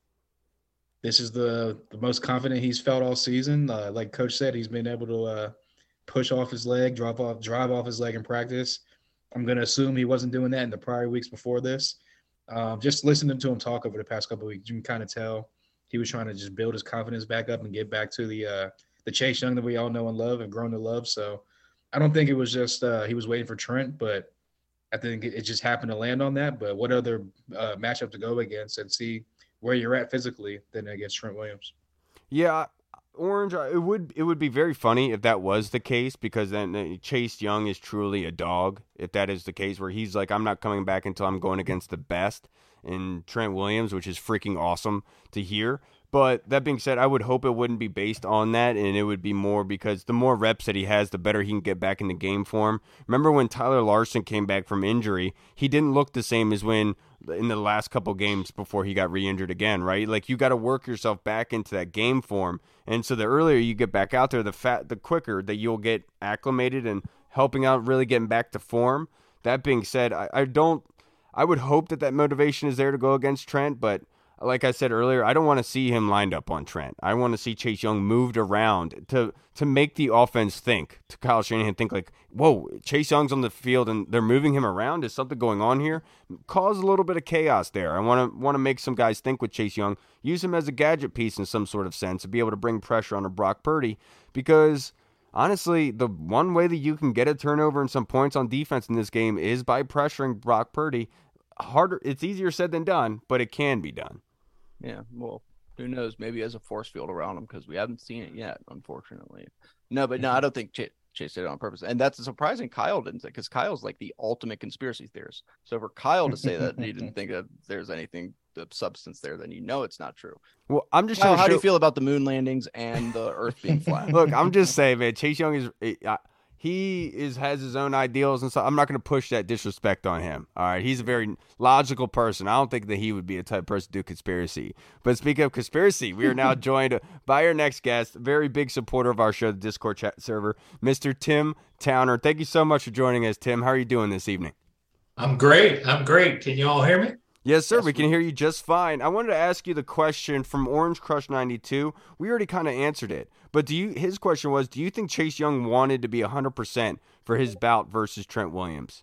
this is the the most confident he's felt all season. Uh, like Coach said, he's been able to uh, push off his leg, drop off, drive off his leg in practice. I'm going to assume he wasn't doing that in the prior weeks before this. Um, just listening to him talk over the past couple of weeks, you can kind of tell he was trying to just build his confidence back up and get back to the uh, the Chase Young that we all know and love and grown to love. So I don't think it was just uh, he was waiting for Trent, but I think it just happened to land on that. But what other uh, matchup to go against and see where you're at physically than against Trent Williams? Yeah, Orange, it would it would be very funny if that was the case because then uh, Chase Young is truly a dog if that is the case where he's like, I'm not coming back until I'm going against the best in Trent Williams, which is freaking awesome to hear. But that being said, I would hope it wouldn't be based on that, and it would be more because the more reps that he has, the better he can get back in the game form. Remember when Tyler Larson came back from injury, he didn't look the same as when in the last couple games before he got re-injured again, right? Like you got to work yourself back into that game form, and so the earlier you get back out there, the fat, the quicker that you'll get acclimated and helping out, really getting back to form. That being said, I, I don't, I would hope that that motivation is there to go against Trent, but like I said earlier, I don't want to see him lined up on Trent. I want to see Chase Young moved around to to make the offense think, to Kyle Shanahan think like, whoa, Chase Young's on the field and they're moving him around. Is something going on here? Cause a little bit of chaos there. I want to want to make some guys think with Chase Young, use him as a gadget piece in some sort of sense to be able to bring pressure on a Brock Purdy because honestly, the one way that you can get a turnover and some points on defense in this game is by pressuring Brock Purdy. Harder, it's easier said than done, but it can be done. Yeah, well, who knows? Maybe as a force field around him because we haven't seen it yet, unfortunately. No, but no, I don't think Ch- Chase did it on purpose. And that's surprising Kyle didn't say because Kyle's like the ultimate conspiracy theorist. So for Kyle to say that he didn't think that there's anything of substance there, then you know it's not true. Well, I'm just Kyle, trying to how show... do you feel about the moon landings and the Earth being flat? Look, I'm just saying, man, Chase Young is... Uh, He is has his own ideals and so I'm not going to push that disrespect on him. All right, he's a very logical person. I don't think that he would be a type of person to do conspiracy. But speaking of conspiracy, we are now joined by our next guest, very big supporter of our show, the Discord chat server, Mister Tim Towner. Thank you so much for joining us, Tim. How are you doing this evening? I'm great. I'm great. Can you all hear me? Yes, sir. Yes, we can hear you just fine. I wanted to ask you the question from Orange Crush ninety-two. We already kind of answered it. But do you? His question was, do you think Chase Young wanted to be one hundred percent for his bout versus Trent Williams?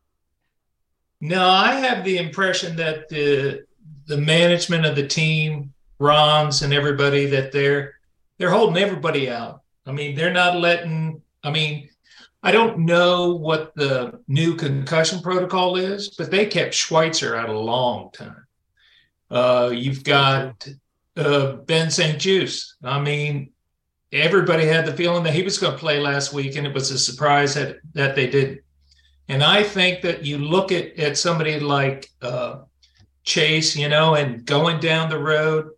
No, I have the impression that the the management of the team, Ron's and everybody, that they're they're holding everybody out. I mean, they're not letting – I mean, I don't know what the new concussion protocol is, but they kept Schweitzer out a long time. Uh, you've got uh, Ben Saint Juste. I mean – everybody had the feeling that he was going to play last week, and it was a surprise that, that they didn't. And I think that you look at, at somebody like uh, Chase, you know, and going down the road,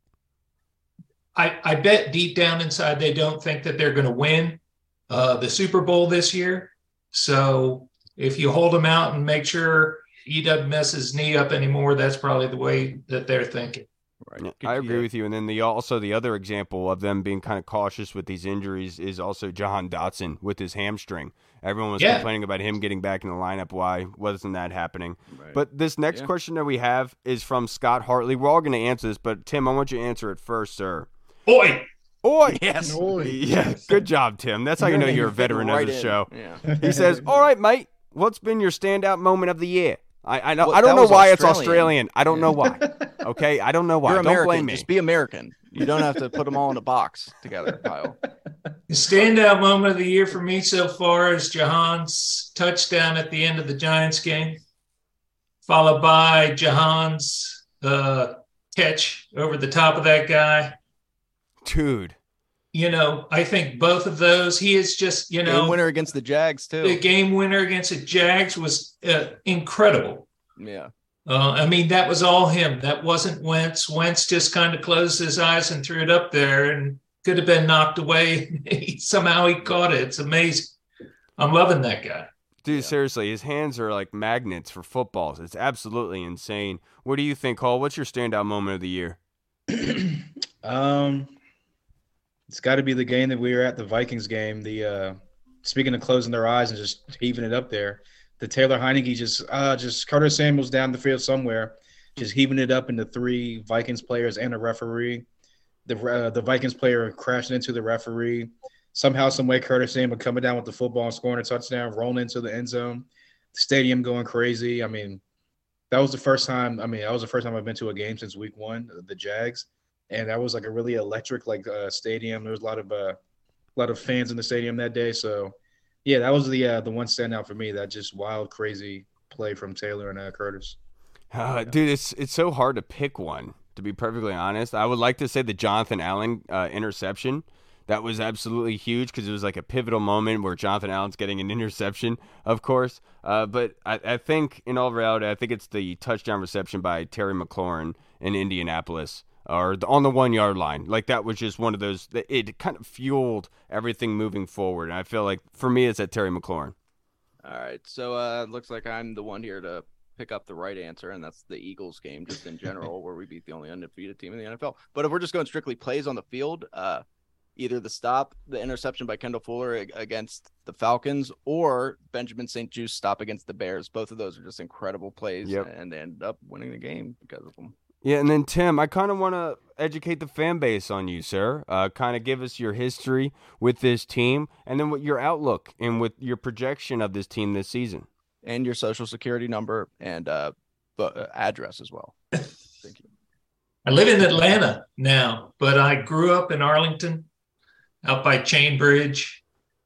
I, I bet deep down inside they don't think that they're going to win uh, the Super Bowl this year. So if you hold him out and make sure he doesn't mess his knee up anymore, that's probably the way that they're thinking. Right. I agree with you. And then the also the other example of them being kind of cautious with these injuries is also Jahan Dotson with his hamstring. Everyone was yeah. complaining about him getting back in the lineup. Why wasn't that happening? Right. But this next Yeah. question that we have is from Scott Hartley. We're all going to answer this, but Tim, I want you to answer it first, sir. Oi! Oi! Yes. Yeah, good job, Tim. That's how you know you're a veteran Right of the in. show. Yeah. He says, all right, mate, what's been your standout moment of the year? I, I know Well, I don't that know was why it's Australian. Australian. I don't know why. Okay, I don't know why. You're Don't American. blame me. Just be American. You don't have to put them all in a box together, Kyle. The standout moment of the year for me so far is Jahan's touchdown at the end of the Giants game, followed by Jahan's uh, catch over the top of that guy. Dude, you know, I think both of those, he is just, you know, game winner against the Jags too. The game winner against the Jags was uh, incredible. Yeah. Uh, I mean, that was all him. That wasn't Wentz. Wentz just kind of closed his eyes and threw it up there and could have been knocked away. he, somehow he caught it. It's amazing. I'm loving that guy. Dude, Yeah. seriously, his hands are like magnets for footballs. It's absolutely insane. What do you think, Hall? What's your standout moment of the year? um, it's got to be the game that we were at, the Vikings game. The uh, speaking of closing their eyes and just heaving it up there, the Taylor Heineke just uh, just Curtis Samuel's down the field somewhere, just heaving it up into three Vikings players and a referee. The uh, the Vikings player crashing into the referee. Somehow, some way, Curtis Samuel coming down with the football and scoring a touchdown, rolling into the end zone. The stadium going crazy. I mean, that was the first time. I mean, that was the first time I've been to a game since week one, the Jags, and that was like a really electric like uh, stadium. There was a lot of uh, a lot of fans in the stadium that day. So, yeah, that was the uh, the one standout for me. That just wild, crazy play from Taylor and uh, Curtis. Uh, dude, it's it's so hard to pick one, to be perfectly honest. I would like to say the Jonathan Allen uh, interception. That was absolutely huge because it was like a pivotal moment where Jonathan Allen's getting an interception, of course. Uh, but I, I think, in all reality, I think it's the touchdown reception by Terry McLaurin in Indianapolis, or the, on the one-yard line. Like, that was just one of those – it kind of fueled everything moving forward. And I feel like, for me, it's at Terry McLaurin. All right, so uh, it looks like I'm the one here to pick up the right answer, and that's the Eagles game just in general, where we beat the only undefeated team in the N F L. But if we're just going strictly plays on the field – uh either the stop, the interception by Kendall Fuller against the Falcons, or Benjamin Saint Juste stop against the Bears. Both of those are just incredible plays, yep. and they end up winning the game because of them. Yeah, and then, Tim, I kind of want to educate the fan base on you, sir. Uh, kind of give us your history with this team, and then what your outlook and with your projection of this team this season. And your social security number and uh, address as well. Thank you. I live in Atlanta now, but I grew up in Arlington, out by Chain Bridge.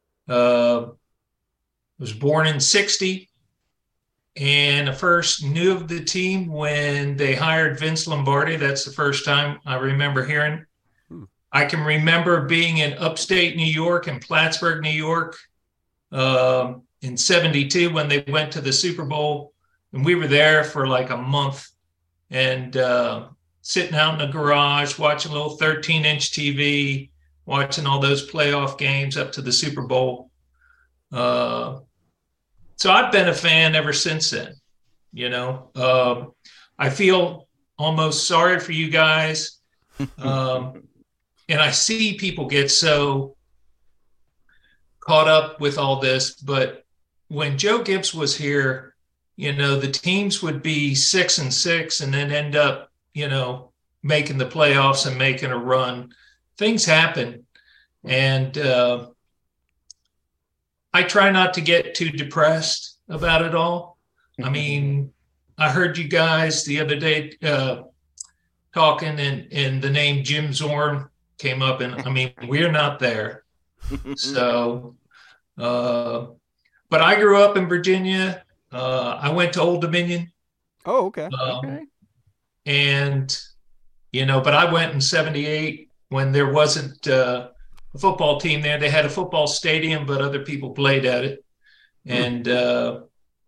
Uh, was born in sixty, and I first knew of the team when they hired Vince Lombardi. That's the first time I remember hearing. Hmm. I can remember being in upstate New York, in Plattsburgh, New York, um, in seventy-two when they went to the Super Bowl, and we were there for like a month, and uh, sitting out in the garage watching a little thirteen-inch T V, watching all those playoff games up to the Super Bowl. Uh, so I've been a fan ever since then. You know, uh, I feel almost sorry for you guys. Um, and I see people get so caught up with all this. But when Joe Gibbs was here, you know, the teams would be six and six and then end up, you know, making the playoffs and making a run. Things happen, and uh, I try not to get too depressed about it all. I mean, I heard you guys the other day uh, talking, and, and the name Jim Zorn came up, and I mean, we're not there. So, uh, but I grew up in Virginia. Uh, I went to Old Dominion. Oh, okay. Um, okay. And, you know, but I went in seventy-eight. When there wasn't uh, a football team there. They had a football stadium, but other people played at it. And uh,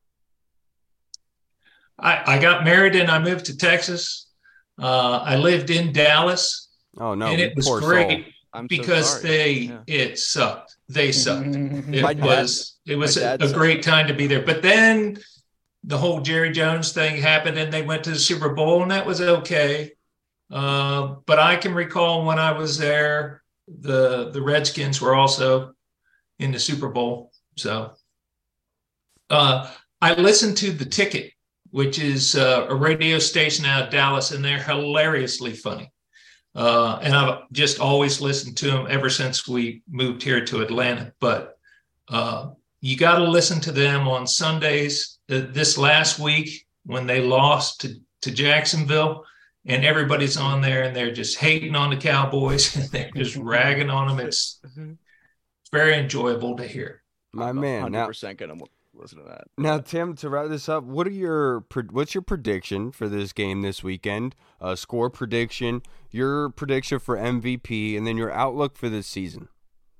I, I got married and I moved to Texas. Uh, I lived in Dallas. Oh, no. And it was Poor great soul. I'm because so they yeah. it sucked. They sucked. It My dad- was, it was a, a great time to be there. But then the whole Jerry Jones thing happened and they went to the Super Bowl, and that was okay. Uh, but I can recall when I was there, the the Redskins were also in the Super Bowl. So uh, I listened to The Ticket, which is uh, a radio station out of Dallas, and they're hilariously funny. Uh, and I've just always listened to them ever since we moved here to Atlanta. But uh, you got to listen to them on Sundays. Uh, this last week when they lost to, to Jacksonville, and everybody's on there and they're just hating on the Cowboys and they're just ragging on them. It's, it's very enjoyable to hear. My I'm man. one hundred Now, percent gonna listen to that. Now, Tim, to wrap this up, what are your what's your prediction for this game this weekend? Uh, score prediction, your prediction for M V P, and then your outlook for this season.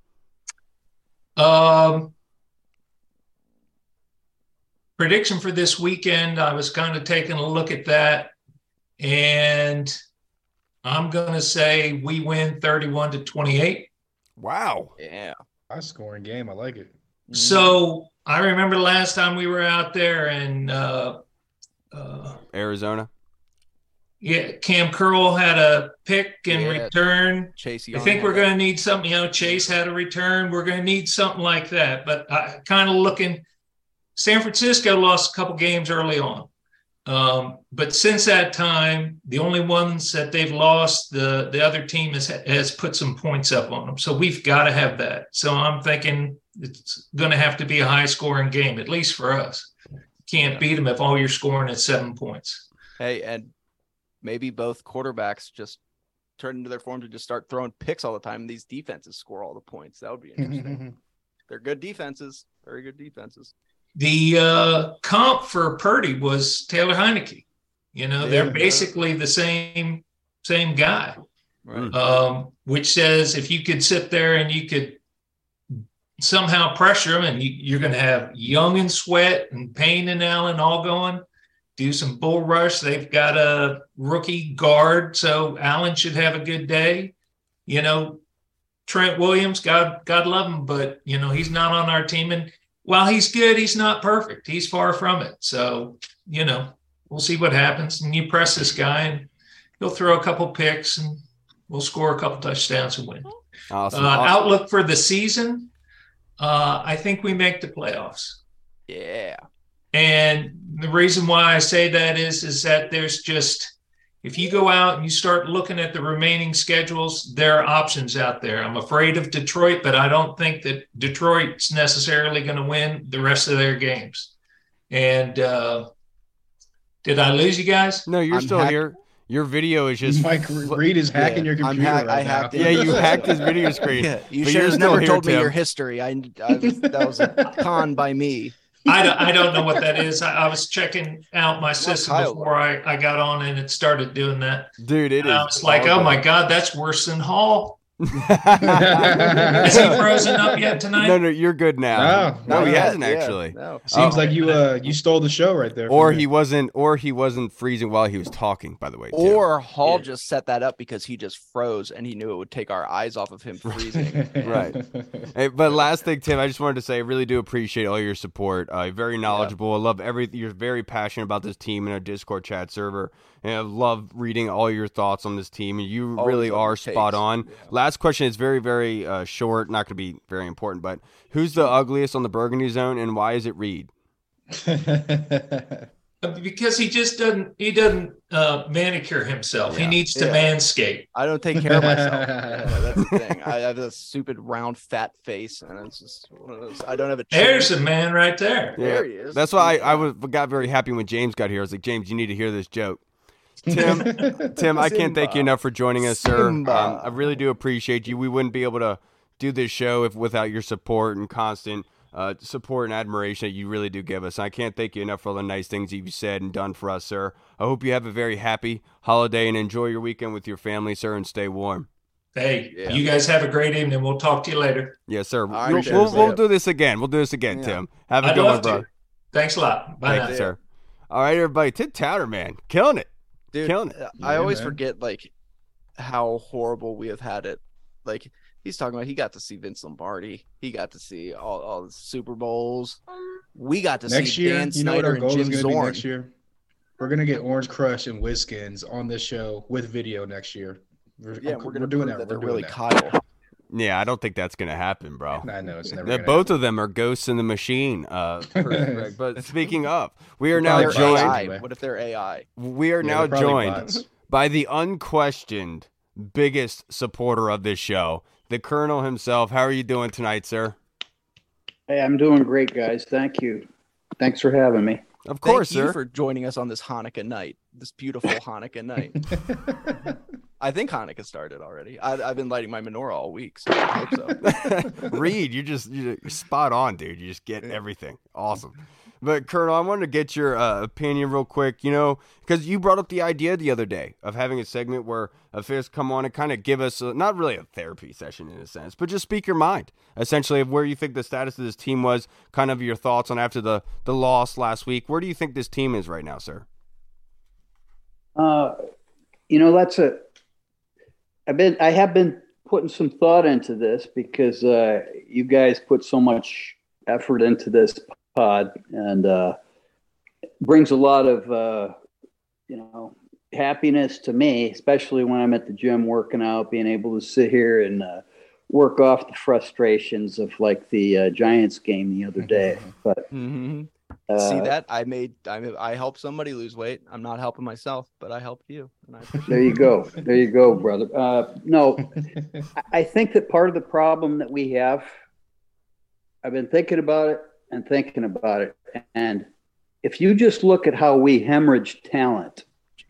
Um, prediction for this weekend, I was kind of taking a look at that, and I'm going to say we win thirty-one to twenty-eight. Wow. Yeah. High scoring game. I like it. So I remember the last time we were out there and uh, uh, Arizona. Yeah, Cam Curl had a pick and Yeah. return. Chase I Young think had we're that. going to need something. You know, Chase had a return. We're going to need something like that. But I kind of looking. San Francisco lost a couple games early on, um, but since that time, the only ones that they've lost, the the other team has has put some points up on them. So we've got to have that. So I'm thinking it's going to have to be a high scoring game, at least for us. You can't beat them if all you're scoring is seven points. Hey, and maybe both quarterbacks just turn into their form to just start throwing picks all the time. And these defenses score all the points. That would be interesting. They're good defenses, very good defenses. The uh, comp for Purdy was Taylor Heineke. You know, Yeah. they're basically the same same guy, Right. um, which says if you could sit there and you could somehow pressure him, and you, you're going to have Young and Sweat and Payne and Allen all going, do some bull rush. They've got a rookie guard, so Allen should have a good day. You know, Trent Williams, God, God love him, but, you know, he's not on our team. And while he's good, he's not perfect. He's far from it. So, you know, we'll see what happens. And you press this guy, and he'll throw a couple picks, and we'll score a couple touchdowns and win. Awesome. Uh, outlook for the season, uh, I think we make the playoffs. Yeah. And the reason why I say that is, is that there's just, if you go out and you start looking at the remaining schedules, there are options out there. I'm afraid of Detroit, but I don't think that Detroit's necessarily going to win the rest of their games. And uh, did I lose you guys? No, you're I'm still hack- here. Your video is just Mike Reed is hacking Yeah, your I'm computer. hack- right I now. hacked it. yeah, you hacked his video screen. Yeah, you But should you're have still never here, told me Tim. your history. I, I that was a con by me. I don't, I don't know what that is. I, I was checking out my system Kyle. before I, I got on, and it started doing that. Dude, it And I is. was like, all oh my good. God, that's worse than Hall. Has he frozen up yet tonight? No, no, you're good now. No, no, not he yet. hasn't Yeah, actually. no. Seems Oh. like you uh you stole the show right there. Or from he me. wasn't, or he wasn't freezing while he was talking. By the way, too. Or Hall Yeah. just set that up because he just froze and he knew it would take our eyes off of him freezing. Right. Hey, but last thing, Tim, I just wanted to say I really do appreciate all your support. Uh, you're very knowledgeable. I love every. You're very passionate about this team in our Discord chat server, and I love reading all your thoughts on this team. And you Always really love are your spot takes. on. Yeah. Last question is very, very uh, short. Not going to be very important, but who's the ugliest on the Burgundy Zone, and why is it Reed? Because he just doesn't he doesn't uh, manicure himself. Yeah. He needs to Yeah. manscape. I don't take care of myself. Yeah, that's the thing. I have a stupid round fat face, and it's just one of those. I don't have a chin. There's a man right there. There he is. That's why I, I was got very happy when James got here. I was like, James, you need to hear this joke. Tim, Tim, I can't thank you Simba. enough for joining us, sir. Um, Simba. I really do appreciate you. We wouldn't be able to do this show if without your support and constant uh, support and admiration that you really do give us. I can't thank you enough for all the nice things you've said and done for us, sir. I hope you have a very happy holiday and enjoy your weekend with your family, sir, and stay warm. Hey, Yeah. you guys have a great evening. We'll talk to you later. Yes, sir. right, we'll, sure. we'll, we'll Yeah. do this again. We'll do this again, Yeah. Tim. Have a I'd good one, love bro. to. Thanks a lot. Bye Thank now. you, sir. All right, everybody. Tim Towner, man. Killing it. Dude, Killing it. uh, I Yeah, always man. forget like how horrible we have had it. Like he's talking about, he got to see Vince Lombardi, he got to see all, all the Super Bowls. We got to next see year, Dan you know what Snyder our and goal is Jim going to be Zorn. next year? We're going to get Orange Crush and Whiskins on this show with video next year. We're, Yeah, I'm- we're gonna doing prove that. that We're they're doing really that. Kyle. Yeah, I don't think that's going to happen, bro. I know it's never. That gonna both happen. of them are ghosts in the machine. Uh, correct. But speaking of, we are now They're They're joined. A joined- I. anyway. What if they're A I? We are Yeah, now they're probably joined bots. by the unquestioned biggest supporter of this show, the Colonel himself. How are you doing tonight, sir? Hey, I'm doing great, guys. Thank you. Thanks for having me. Of course, Thank you sir. for joining us on this Hanukkah night, this beautiful Hanukkah night. I think Hanukkah started already. I, I've been lighting my menorah all week, so I hope so. Reed, you just you're spot on, dude. You just get everything. Awesome. But Colonel, I wanted to get your uh, opinion real quick, you know, because you brought up the idea the other day of having a segment where affairs come on and kind of give us a, not really a therapy session in a sense, but just speak your mind, essentially, of where you think the status of this team was, kind of your thoughts on after the, the loss last week. Where do you think this team is right now, sir? Uh, you know, that's a, I've been, I have been putting some thought into this because uh, you guys put so much effort into this pod, and uh, brings a lot of uh, you know happiness to me, especially when I'm at the gym working out, being able to sit here and uh, work off the frustrations of like the uh, Giants game the other day. But mm-hmm. uh, see that I made I I helped somebody lose weight. I'm not helping myself, but I helped you. And I there you go, there you go, brother. Uh, no, I think that part of the problem that we have, I've been thinking about it. And thinking about it. And if you just look at how we hemorrhage talent,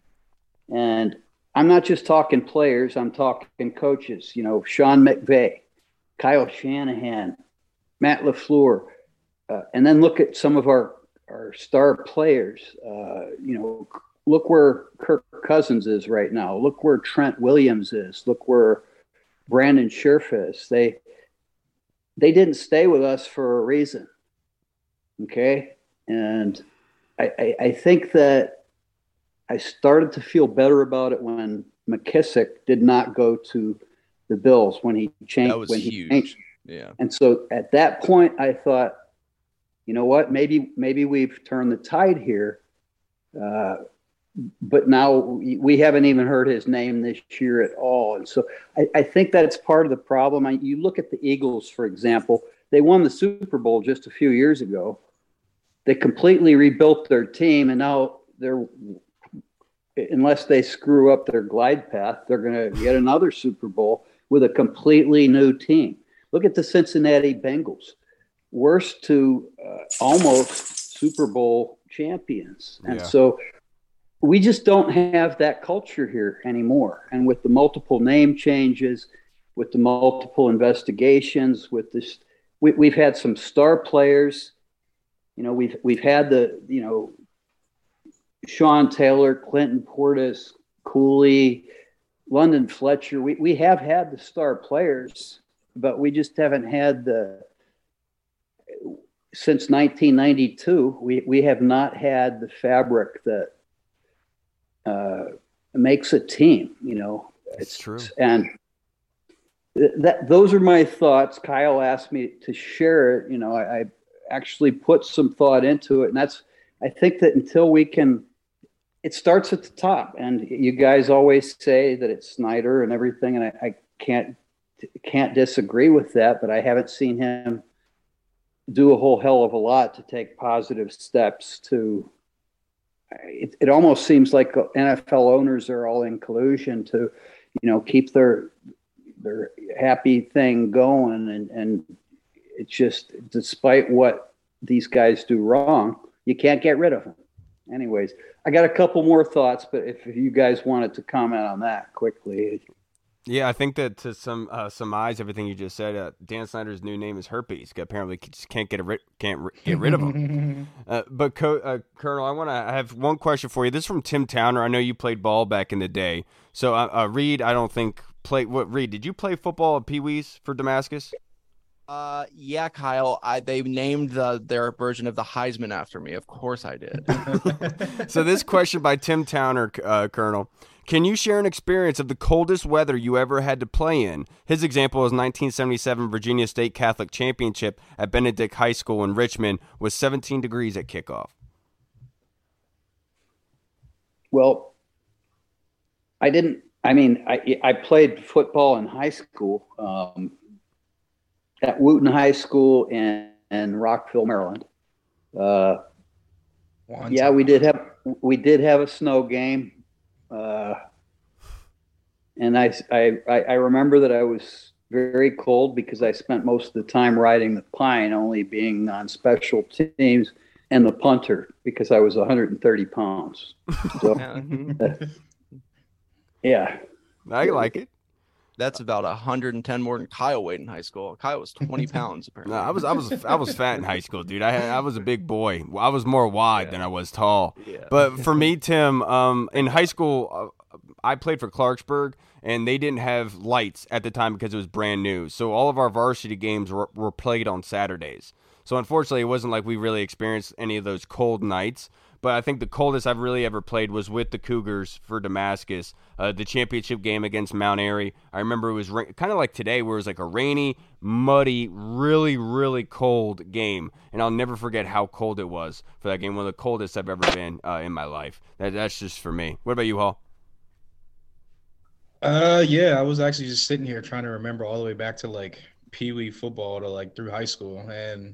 and I'm not just talking players, I'm talking coaches, you know, Sean McVay, Kyle Shanahan, Matt LaFleur, uh, and then look at some of our, our star players. Uh, you know, look where Kirk Cousins is right now. Look where Trent Williams is. Look where Brandon Scherf is. They, they didn't stay with us for a reason. Okay. And I, I, I think that I started to feel better about it when McKissick did not go to the Bills when he changed. That was when huge. He changed. Yeah. And so at that point, I thought, you know what, maybe, maybe we've turned the tide here. Uh, but now we, we haven't even heard his name this year at all. And so I, I think that's part of the problem. I, you look at the Eagles, for example, they won the Super Bowl just a few years ago. They completely rebuilt their team, and now they're, unless they screw up their glide path, they're going to get another Super Bowl with a completely new team. Look at the Cincinnati Bengals, worst to uh, almost Super Bowl champions. And Yeah. so we just don't have that culture here anymore. And with the multiple name changes, with the multiple investigations, with this, we, we've had some star players. You know, we've we've had the, you know, Sean Taylor, Clinton Portis, Cooley, London Fletcher. We we have had the star players, but we just haven't had the, since nineteen ninety-two, we, we have not had the fabric that uh, makes a team, you know. It's, it's true. And that those are my thoughts. Kyle asked me to share it. You know, I, I actually put some thought into it, and that's, I think that until we can, it starts at the top. And you guys always say that it's Snyder and everything, and I, I can't can't disagree with that, but I haven't seen him do a whole hell of a lot to take positive steps to, it, it almost seems like N F L owners are all in collusion to, you know, keep their their happy thing going. And, and it's just, despite what these guys do wrong, you can't get rid of them. Anyways, I got a couple more thoughts, but if you guys wanted to comment on that quickly. Yeah, I think that to some uh, surmise everything you just said, uh, Dan Snyder's new name is herpes. Apparently, just can't get a ri- can't ri- get rid of him. uh, but Co- uh, Colonel, I want to I have one question for you. This is from Tim Towner. I know you played ball back in the day. So, uh, uh, Reed, I don't think play. What Reed? Did you play football at Pee Wee's for Damascus? Uh, yeah, Kyle. I they named the, their version of the Heisman after me. Of course, I did. So, this question by Tim Towner, uh, Colonel. Can you share an experience of the coldest weather you ever had to play in? His example is nineteen seventy-seven Virginia State Catholic Championship at Benedict High School in Richmond with seventeen degrees at kickoff. Well, I didn't, I mean, I, I played football in high school um, at Wooten High School in, in Rockville, Maryland. Uh, yeah, we did have, we did have a snow game. Uh, and I, I, I remember that I was very cold because I spent most of the time riding the Pine, only being on special teams, and the punter because I was one hundred thirty pounds. So, uh, yeah, I like it. That's about one hundred ten more than Kyle weighed in high school. Kyle was twenty pounds apparently. No, I was I was I was fat in high school, dude. I had, I was a big boy. I was more wide Yeah. than I was tall. Yeah. But for me, Tim, um, in high school, uh, I played for Clarksburg, and they didn't have lights at the time because it was brand new. So all of our varsity games were, were played on Saturdays. So unfortunately, it wasn't like we really experienced any of those cold nights. But I think the coldest I've really ever played was with the Cougars for Damascus, uh, the championship game against Mount Airy. I remember it was ra- kind of like today where it was like a rainy, muddy, really, really cold game. And I'll never forget how cold it was for that game, one of the coldest I've ever been uh, in my life. That, that's just for me. What about you, Hall? Uh, yeah, I was actually just sitting here trying to remember all the way back to like Pee Wee football to like through high school. And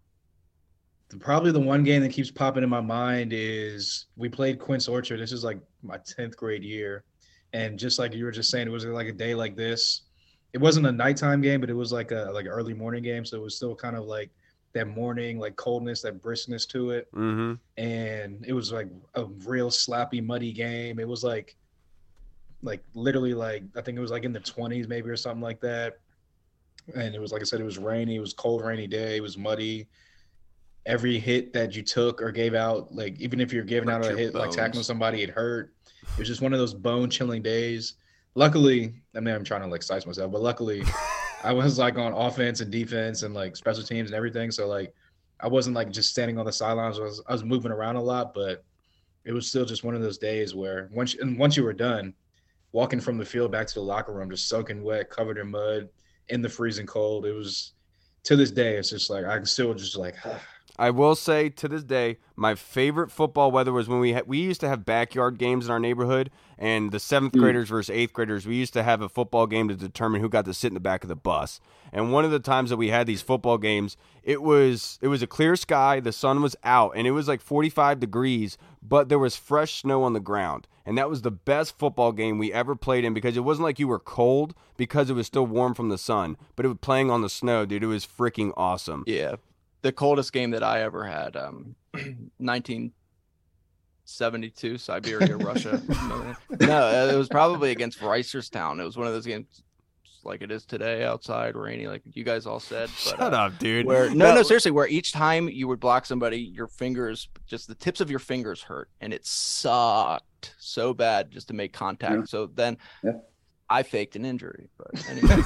the, probably the one game that keeps popping in my mind is we played Quince Orchard. This is like my tenth grade year. And just like you were just saying, it was like a day like this. It wasn't a nighttime game, but it was like a like an early morning game. So it was still kind of like that morning, like coldness, that briskness to it. Mm-hmm. And it was like a real slappy, muddy game. It was like, like literally like, I think it was like in the twenties maybe or something like that. And it was, like I said, it was rainy. It was cold, rainy day. It was muddy. Every hit that you took or gave out, like even if you're giving out a hit, like tackling somebody, it hurt. It was just one of those bone-chilling days. Luckily, I mean, I'm trying to like size myself, but luckily I was like on offense and defense and like special teams and everything. So like I wasn't like just standing on the sidelines. I was, I was moving around a lot, but it was still just one of those days where once, and once you were done, walking from the field back to the locker room, just soaking wet, covered in mud, in the freezing cold. It was, to this day, it's just like, I can still just like, I will say to this day, my favorite football weather was when we had, we used to have backyard games in our neighborhood, and the seventh graders versus eighth graders, we used to have a football game to determine who got to sit in the back of the bus. And one of the times that we had these football games, it was it was a clear sky, the sun was out, and it was like forty-five degrees, but there was fresh snow on the ground. And that was the best football game we ever played in because it wasn't like you were cold because it was still warm from the sun, but it was playing on the snow, dude. It was freaking awesome. Yeah. The coldest game that I ever had, um, nineteen seventy-two, Siberia, Russia. No, it was probably against Reisterstown. It was one of those games like it is today, outside, rainy, like you guys all said. But, Shut uh, up, dude. Where, no, no, seriously, where each time you would block somebody, your fingers, just the tips of your fingers hurt, and it sucked so bad just to make contact. Yeah. So then Yeah. I faked an injury. But anyway.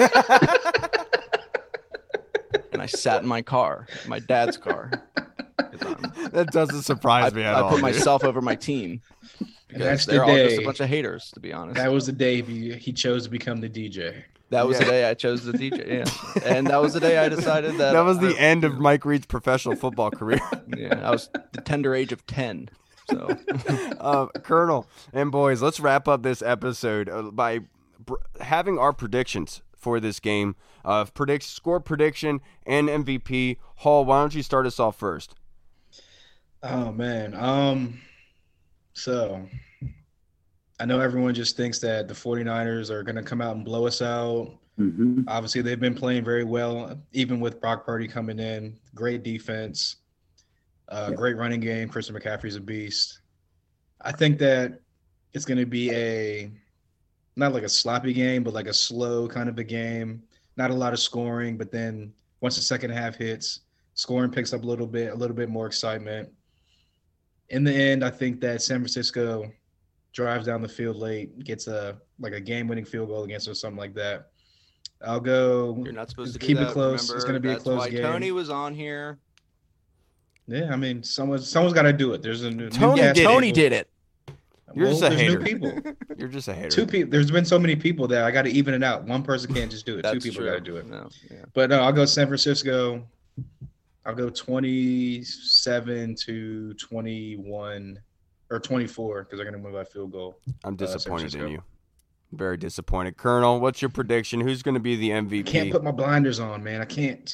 And I sat in my car, my dad's car. That doesn't surprise I, me at I all. put dude. myself over my team because that's the they're all just a day. bunch of haters, to be honest. that was the day he, he chose to become the D J. That was Yeah. the day I chose the D J. Yeah, and that was the day I decided that That was the I, end of Mike Reed's professional football career. Yeah, I was the tender age of ten. So, uh, Colonel and boys, let's wrap up this episode uh, by br- having our predictions for this game. Uh, predict score prediction and M V P. Hall, why don't you start us off first? Oh man. Um so I know everyone just thinks that the 49ers are going to come out and blow us out. Mm-hmm. Obviously, they've been playing very well, even with Brock Purdy coming in. Great defense, uh, Yeah. great running game. Christian McCaffrey's a beast. I think that it's going to be a not like a sloppy game, but like a slow kind of a game. Not a lot of scoring, but then once the second half hits, scoring picks up a little bit, a little bit more excitement. In the end, I think that San Francisco drives down the field late, gets a like a game-winning field goal against us or something like that. I'll go. you're not supposed to keep do it that, close. remember? It's going to be a That's close why game. Tony was on here. Yeah, I mean, someone someone's got to do it. There's a new Tony Yeah, did Tony it. did it. You're just a there's hater. new people. You're just a hater. Two people. There's been so many people that I got to even it out. One person can't just do it. Two That's people true. got to do it. No, yeah. But no, I'll go San Francisco. I'll go twenty-seven to twenty-one or twenty-four because they're going to move by field goal. I'm uh, San disappointed in Francisco. you. Very disappointed. Colonel, what's your prediction? Who's going to be the M V P? Can't put my blinders on, man. I can't.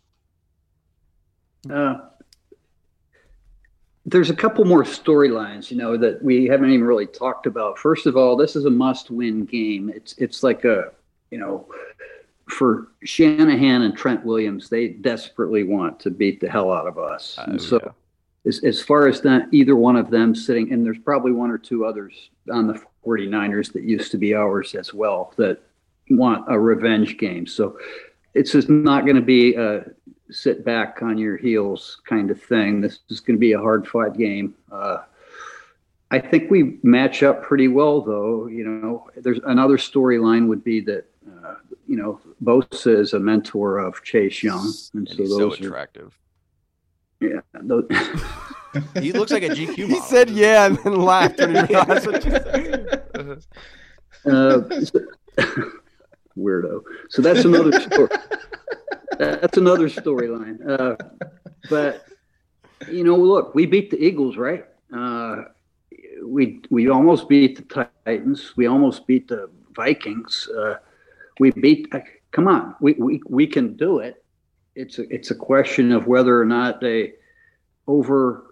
Uh, there's a couple more storylines, you know, that we haven't even really talked about. First of all, this is a must-win game. It's it's like a, you know, for Shanahan and Trent Williams, they desperately want to beat the hell out of us. Oh, and so yeah. as, as far as that, either one of them sitting, and there's probably one or two others on the 49ers that used to be ours as well that want a revenge game. So it's just not going to be a sit back on your heels kind of thing. This is going to be a hard fought game. Uh, I think we match up pretty well, though. You know, there's another storyline would be that, uh, you know, Bosa is a mentor of Chase Young. And, and so he's those so are, attractive. Yeah. Those, he looks like a G Q He model. said yeah and then laughed when he realized what you said. uh, so, weirdo. So that's another story. That's another storyline. Uh, but, you know, look, we beat the Eagles, right? Uh, we we almost beat the Titans. We almost beat the Vikings. Uh, we beat. Uh, come on, we, we we can do it. It's a it's a question of whether or not they over.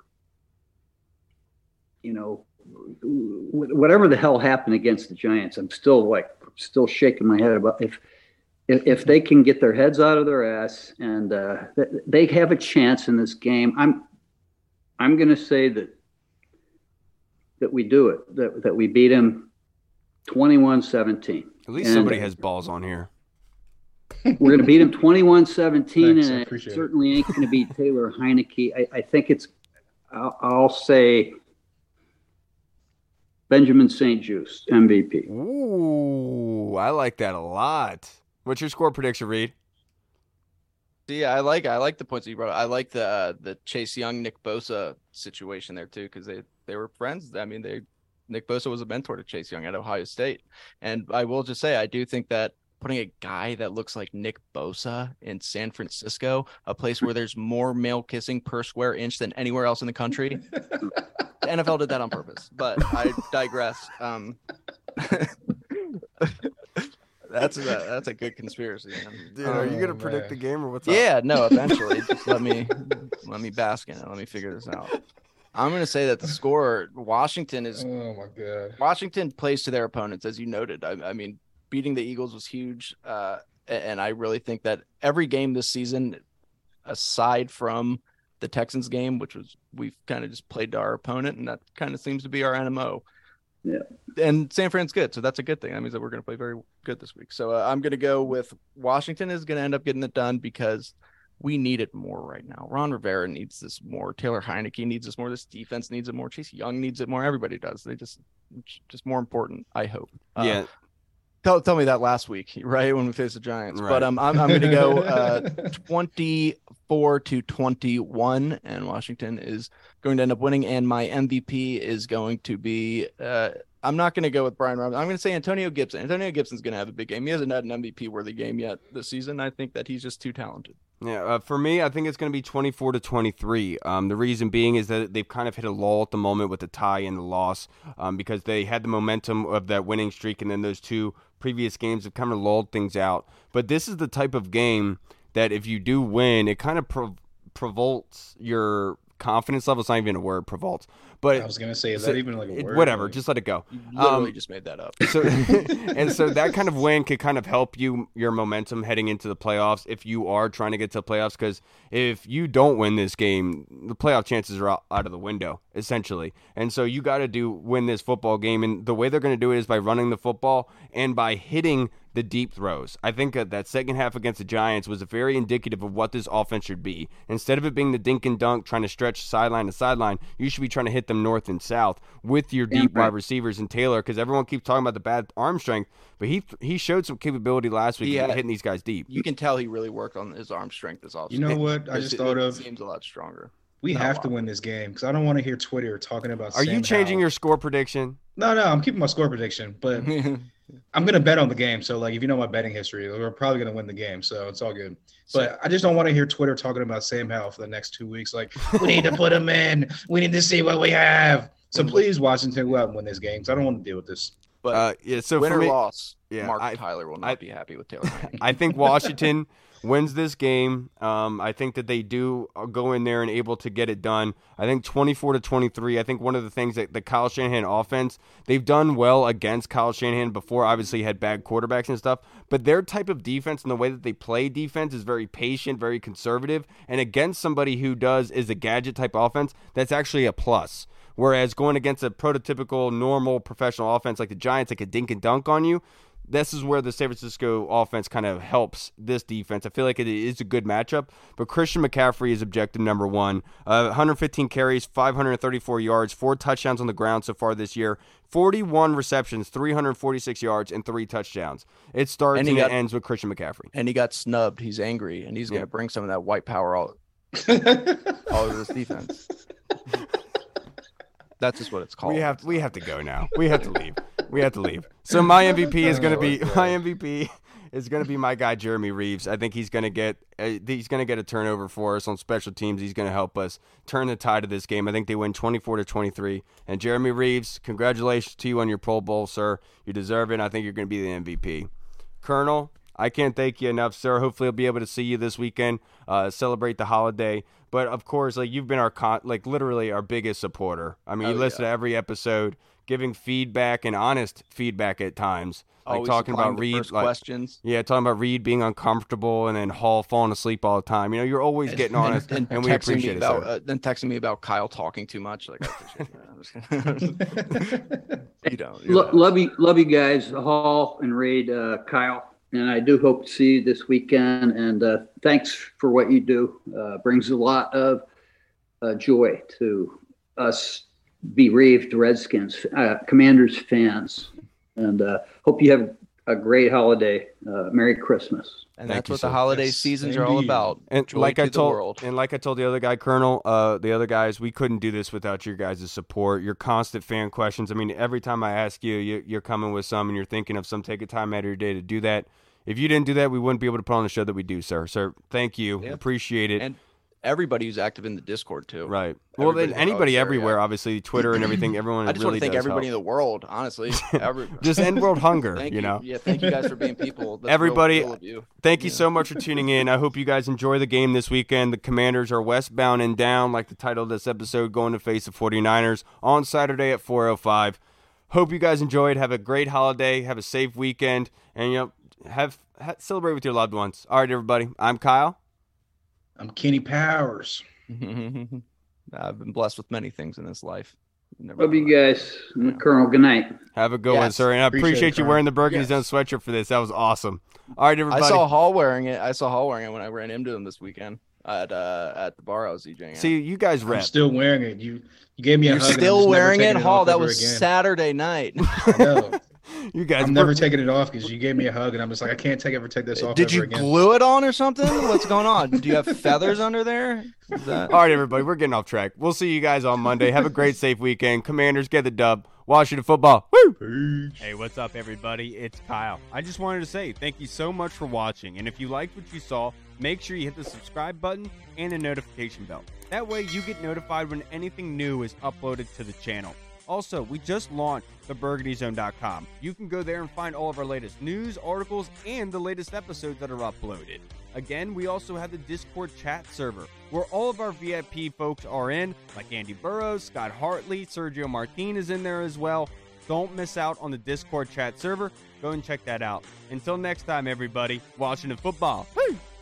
You know, whatever the hell happened against the Giants, I'm still like still shaking my head about if. If, if they can get their heads out of their ass and uh, they have a chance in this game, I'm I'm going to say that that we do it, that that we beat him twenty-one seventeen. At least and somebody has balls on here. We're going to beat him twenty-one seventeen, Thanks, I and it appreciate it. certainly ain't going to be Taylor Heineke. I, I think it's, I'll, I'll say Benjamin Saint-Juste, M V P. Ooh, I like that a lot. What's your score prediction, Reed? Yeah, I like I like the points that you brought up. I like the uh, the Chase Young, Nick Bosa situation there too, because they, they were friends. I mean, they Nick Bosa was a mentor to Chase Young at Ohio State, and I will just say I do think that putting a guy that looks like Nick Bosa in San Francisco, a place where there's more male kissing per square inch than anywhere else in the country, the N F L did that on purpose. But I digress. Um, That's a that's a good conspiracy. Dude, are you Oh, gonna predict man. the game or what's up? Yeah, no, eventually. Just let me let me bask in it. Let me figure this out. I'm gonna say that the score, Washington is Oh my god. Washington plays to their opponents, as you noted. I, I mean, beating the Eagles was huge, uh, and I really think that every game this season, aside from the Texans game, which was we've kind of just played to our opponent, and that kind of seems to be our N M O. Yeah. And San Fran's good, so that's a good thing. That means that we're going to play very good this week. So uh, I'm going to go with Washington is going to end up getting it done because we need it more right now. Ron Rivera needs this more. Taylor Heineke needs this more. This defense needs it more. Chase Young needs it more. Everybody does. They just just more important, I hope. Uh, Yeah. Tell, tell me that last week, right, when we faced the Giants. Right. But um, I'm, I'm going to go uh, twenty-four to twenty-one, and Washington is going to end up winning. And my M V P is going to be uh, – I'm not going to go with Brian Robinson. I'm going to say Antonio Gibson. Antonio Gibson's going to have a big game. He hasn't had an M V P-worthy game yet this season. I think that he's just too talented. Yeah, uh, for me, I think it's going to be twenty-four to twenty-three. Um, the reason being is that they've kind of hit a lull at the moment with the tie and the loss um, because they had the momentum of that winning streak, and then those two previous games have kind of lulled things out. But this is the type of game that if you do win, it kind of prov- provolts your confidence level. It's not even a word, provolts. But I was gonna say, is so, that even like a it, word? whatever, Like, just let it go. You literally Um, just made that up. So, and so that kind of win could kind of help you, your momentum heading into the playoffs if you are trying to get to the playoffs. Because if you don't win this game, the playoff chances are out, out of the window, essentially. And so you got to do win this football game. And the way they're going to do it is by running the football and by hitting the deep throws. I think that that second half against the Giants was very indicative of what this offense should be. Instead of it being the dink and dunk, trying to stretch sideline to sideline, you should be trying to hit them north and south with your deep Yeah, right. wide receivers and Taylor, because everyone keeps talking about the bad arm strength, but he he showed some capability last week He of had- hitting these guys deep. You can tell he really worked on his arm strength this offseason. You know what? I It- just it thought of seems a lot stronger. we Not a have to lot. win this game because I don't want to hear Twitter talking about. Are you Sam changing Howell. your score prediction? No, no, I'm keeping my score prediction, but I'm gonna bet on the game. So, like, if you know my betting history, we're probably gonna win the game. So it's all good. But I just don't want to hear Twitter talking about Sam Howell for the next two weeks. Like, we need to put him in. We need to see what we have. So please, Washington, go out and win this game because I don't want to deal with this. But uh, yeah, so win for or me, loss, yeah, Mark I, Tyler will not I, be happy with Taylor Heinicke. I think Washington wins this game. Um, I think that they do go in there and able to get it done. I think twenty-four to twenty-three. I think one of the things that the Kyle Shanahan offense, they've done well against Kyle Shanahan before. Obviously, had bad quarterbacks and stuff, but their type of defense and the way that they play defense is very patient, very conservative, and against somebody who does is a gadget type offense, that's actually a plus. Whereas going against a prototypical, normal, professional offense like the Giants, like a dink and dunk on you, this is where the San Francisco offense kind of helps this defense. I feel like it is a good matchup, but Christian McCaffrey is objective number one. Uh, one hundred fifteen carries, five hundred thirty-four yards, four touchdowns on the ground so far this year, forty-one receptions, three hundred forty-six yards, and three touchdowns. It starts and, and got, it ends with Christian McCaffrey. And he got snubbed. He's angry, and he's going to yeah. bring some of that white power all, all over this defense. That's just what it's called. We have we have to go now. We have to leave. We have to leave. So my M V P is going to be my M V P is going to be my guy Jeremy Reaves. I think he's going to get uh, he's going to get a turnover for us on special teams. He's going to help us turn the tide of this game. I think they win twenty-four to twenty-three. And Jeremy Reaves, congratulations to you on your Pro Bowl, sir. You deserve it. I think you're going to be the M V P. Colonel, I can't thank you enough, sir. Hopefully, I'll be able to see you this weekend, uh, celebrate the holiday. But of course, like you've been our con- like literally our biggest supporter. I mean, oh, you listen yeah. to every episode, giving feedback and honest feedback at times, like Always talking about Reed, like, questions. Yeah, talking about Reed being uncomfortable and then Hall falling asleep all the time. You know, you're always getting honest, and, and, and we appreciate about, it. Uh, then texting me about Kyle talking too much. Like, I appreciate that. you don't. Lo- love you, love you guys, Hall and Reed, uh, Kyle. And I do hope to see you this weekend. And uh, thanks for what you do. Uh, brings a lot of uh, joy to us bereaved Redskins, uh, Commanders fans. And uh, hope you have a great holiday. Uh, Merry Christmas. And Thank that's you, what sir. the holiday Yes, seasons indeed. are all about. And Joy like to I the told, world. and like I told the other guy, Colonel, uh, the other guys, we couldn't do this without your guys' support, your constant fan questions. I mean, every time I ask you, you, you're coming with some, and you're thinking of some. Take a time out of your day to do that. If you didn't do that, we wouldn't be able to put on the show that we do, sir. Sir, thank you. Yeah. Appreciate it. And everybody who's active in the Discord too. Right. Well, then Everybody's anybody out there, everywhere, yeah. obviously, Twitter and everything. Everyone I just really want to thank does everybody help. in the world, honestly. Every, Just end world hunger, thank you know. Yeah, thank you guys for being people. That's Everybody, real, real of you. Thank you Yeah. so much for tuning in. I hope you guys enjoy the game this weekend. The Commanders are westbound and down, like the title of this episode, going to face the forty-niners on Saturday at four oh five. Hope you guys enjoyed. Have a great holiday. Have a safe weekend. And, you know, have, have celebrate with your loved ones. All right, everybody. I'm Kyle. I'm Kenny Powers. I've been blessed with many things in this life. Never Love you mind. guys. And Colonel, good night. Have a good one, Yes. sir. And I Appreciate appreciate, it, you Colonel. wearing the Burgundy Yes. Zone sweatshirt for this. That was awesome. All right, everybody. I saw Hall wearing it. I saw Hall wearing it when I ran into him this weekend at uh, at the bar I was DJing at. See, you guys I'm rep. still wearing it. You you gave me a You're hug. and I'm still just never wearing it, taking Hall. off That ever was again. Saturday night. No, You guys I'm were- never taking it off because you gave me a hug, and I'm just like, I can't take ever take this off. Did ever you again. glue it on or something? What's going on? Do you have feathers under there? Is that... All right, everybody. We're getting off track. We'll see you guys on Monday. Have a great, safe weekend. Commanders, get the dub. Washington football. Woo! Hey, what's up, everybody? It's Kyle. I just wanted to say thank you so much for watching. And if you liked what you saw, make sure you hit the subscribe button and the notification bell. That way you get notified when anything new is uploaded to the channel. Also, we just launched the burgundy zone dot com. You can go there and find all of our latest news, articles, and the latest episodes that are uploaded. Again, we also have the Discord chat server, where all of our V I P folks are in, like Andy Burrows, Scott Hartley, Sergio Martin is in there as well. Don't miss out on the Discord chat server. Go and check that out. Until next time, everybody, Washington football. Woo!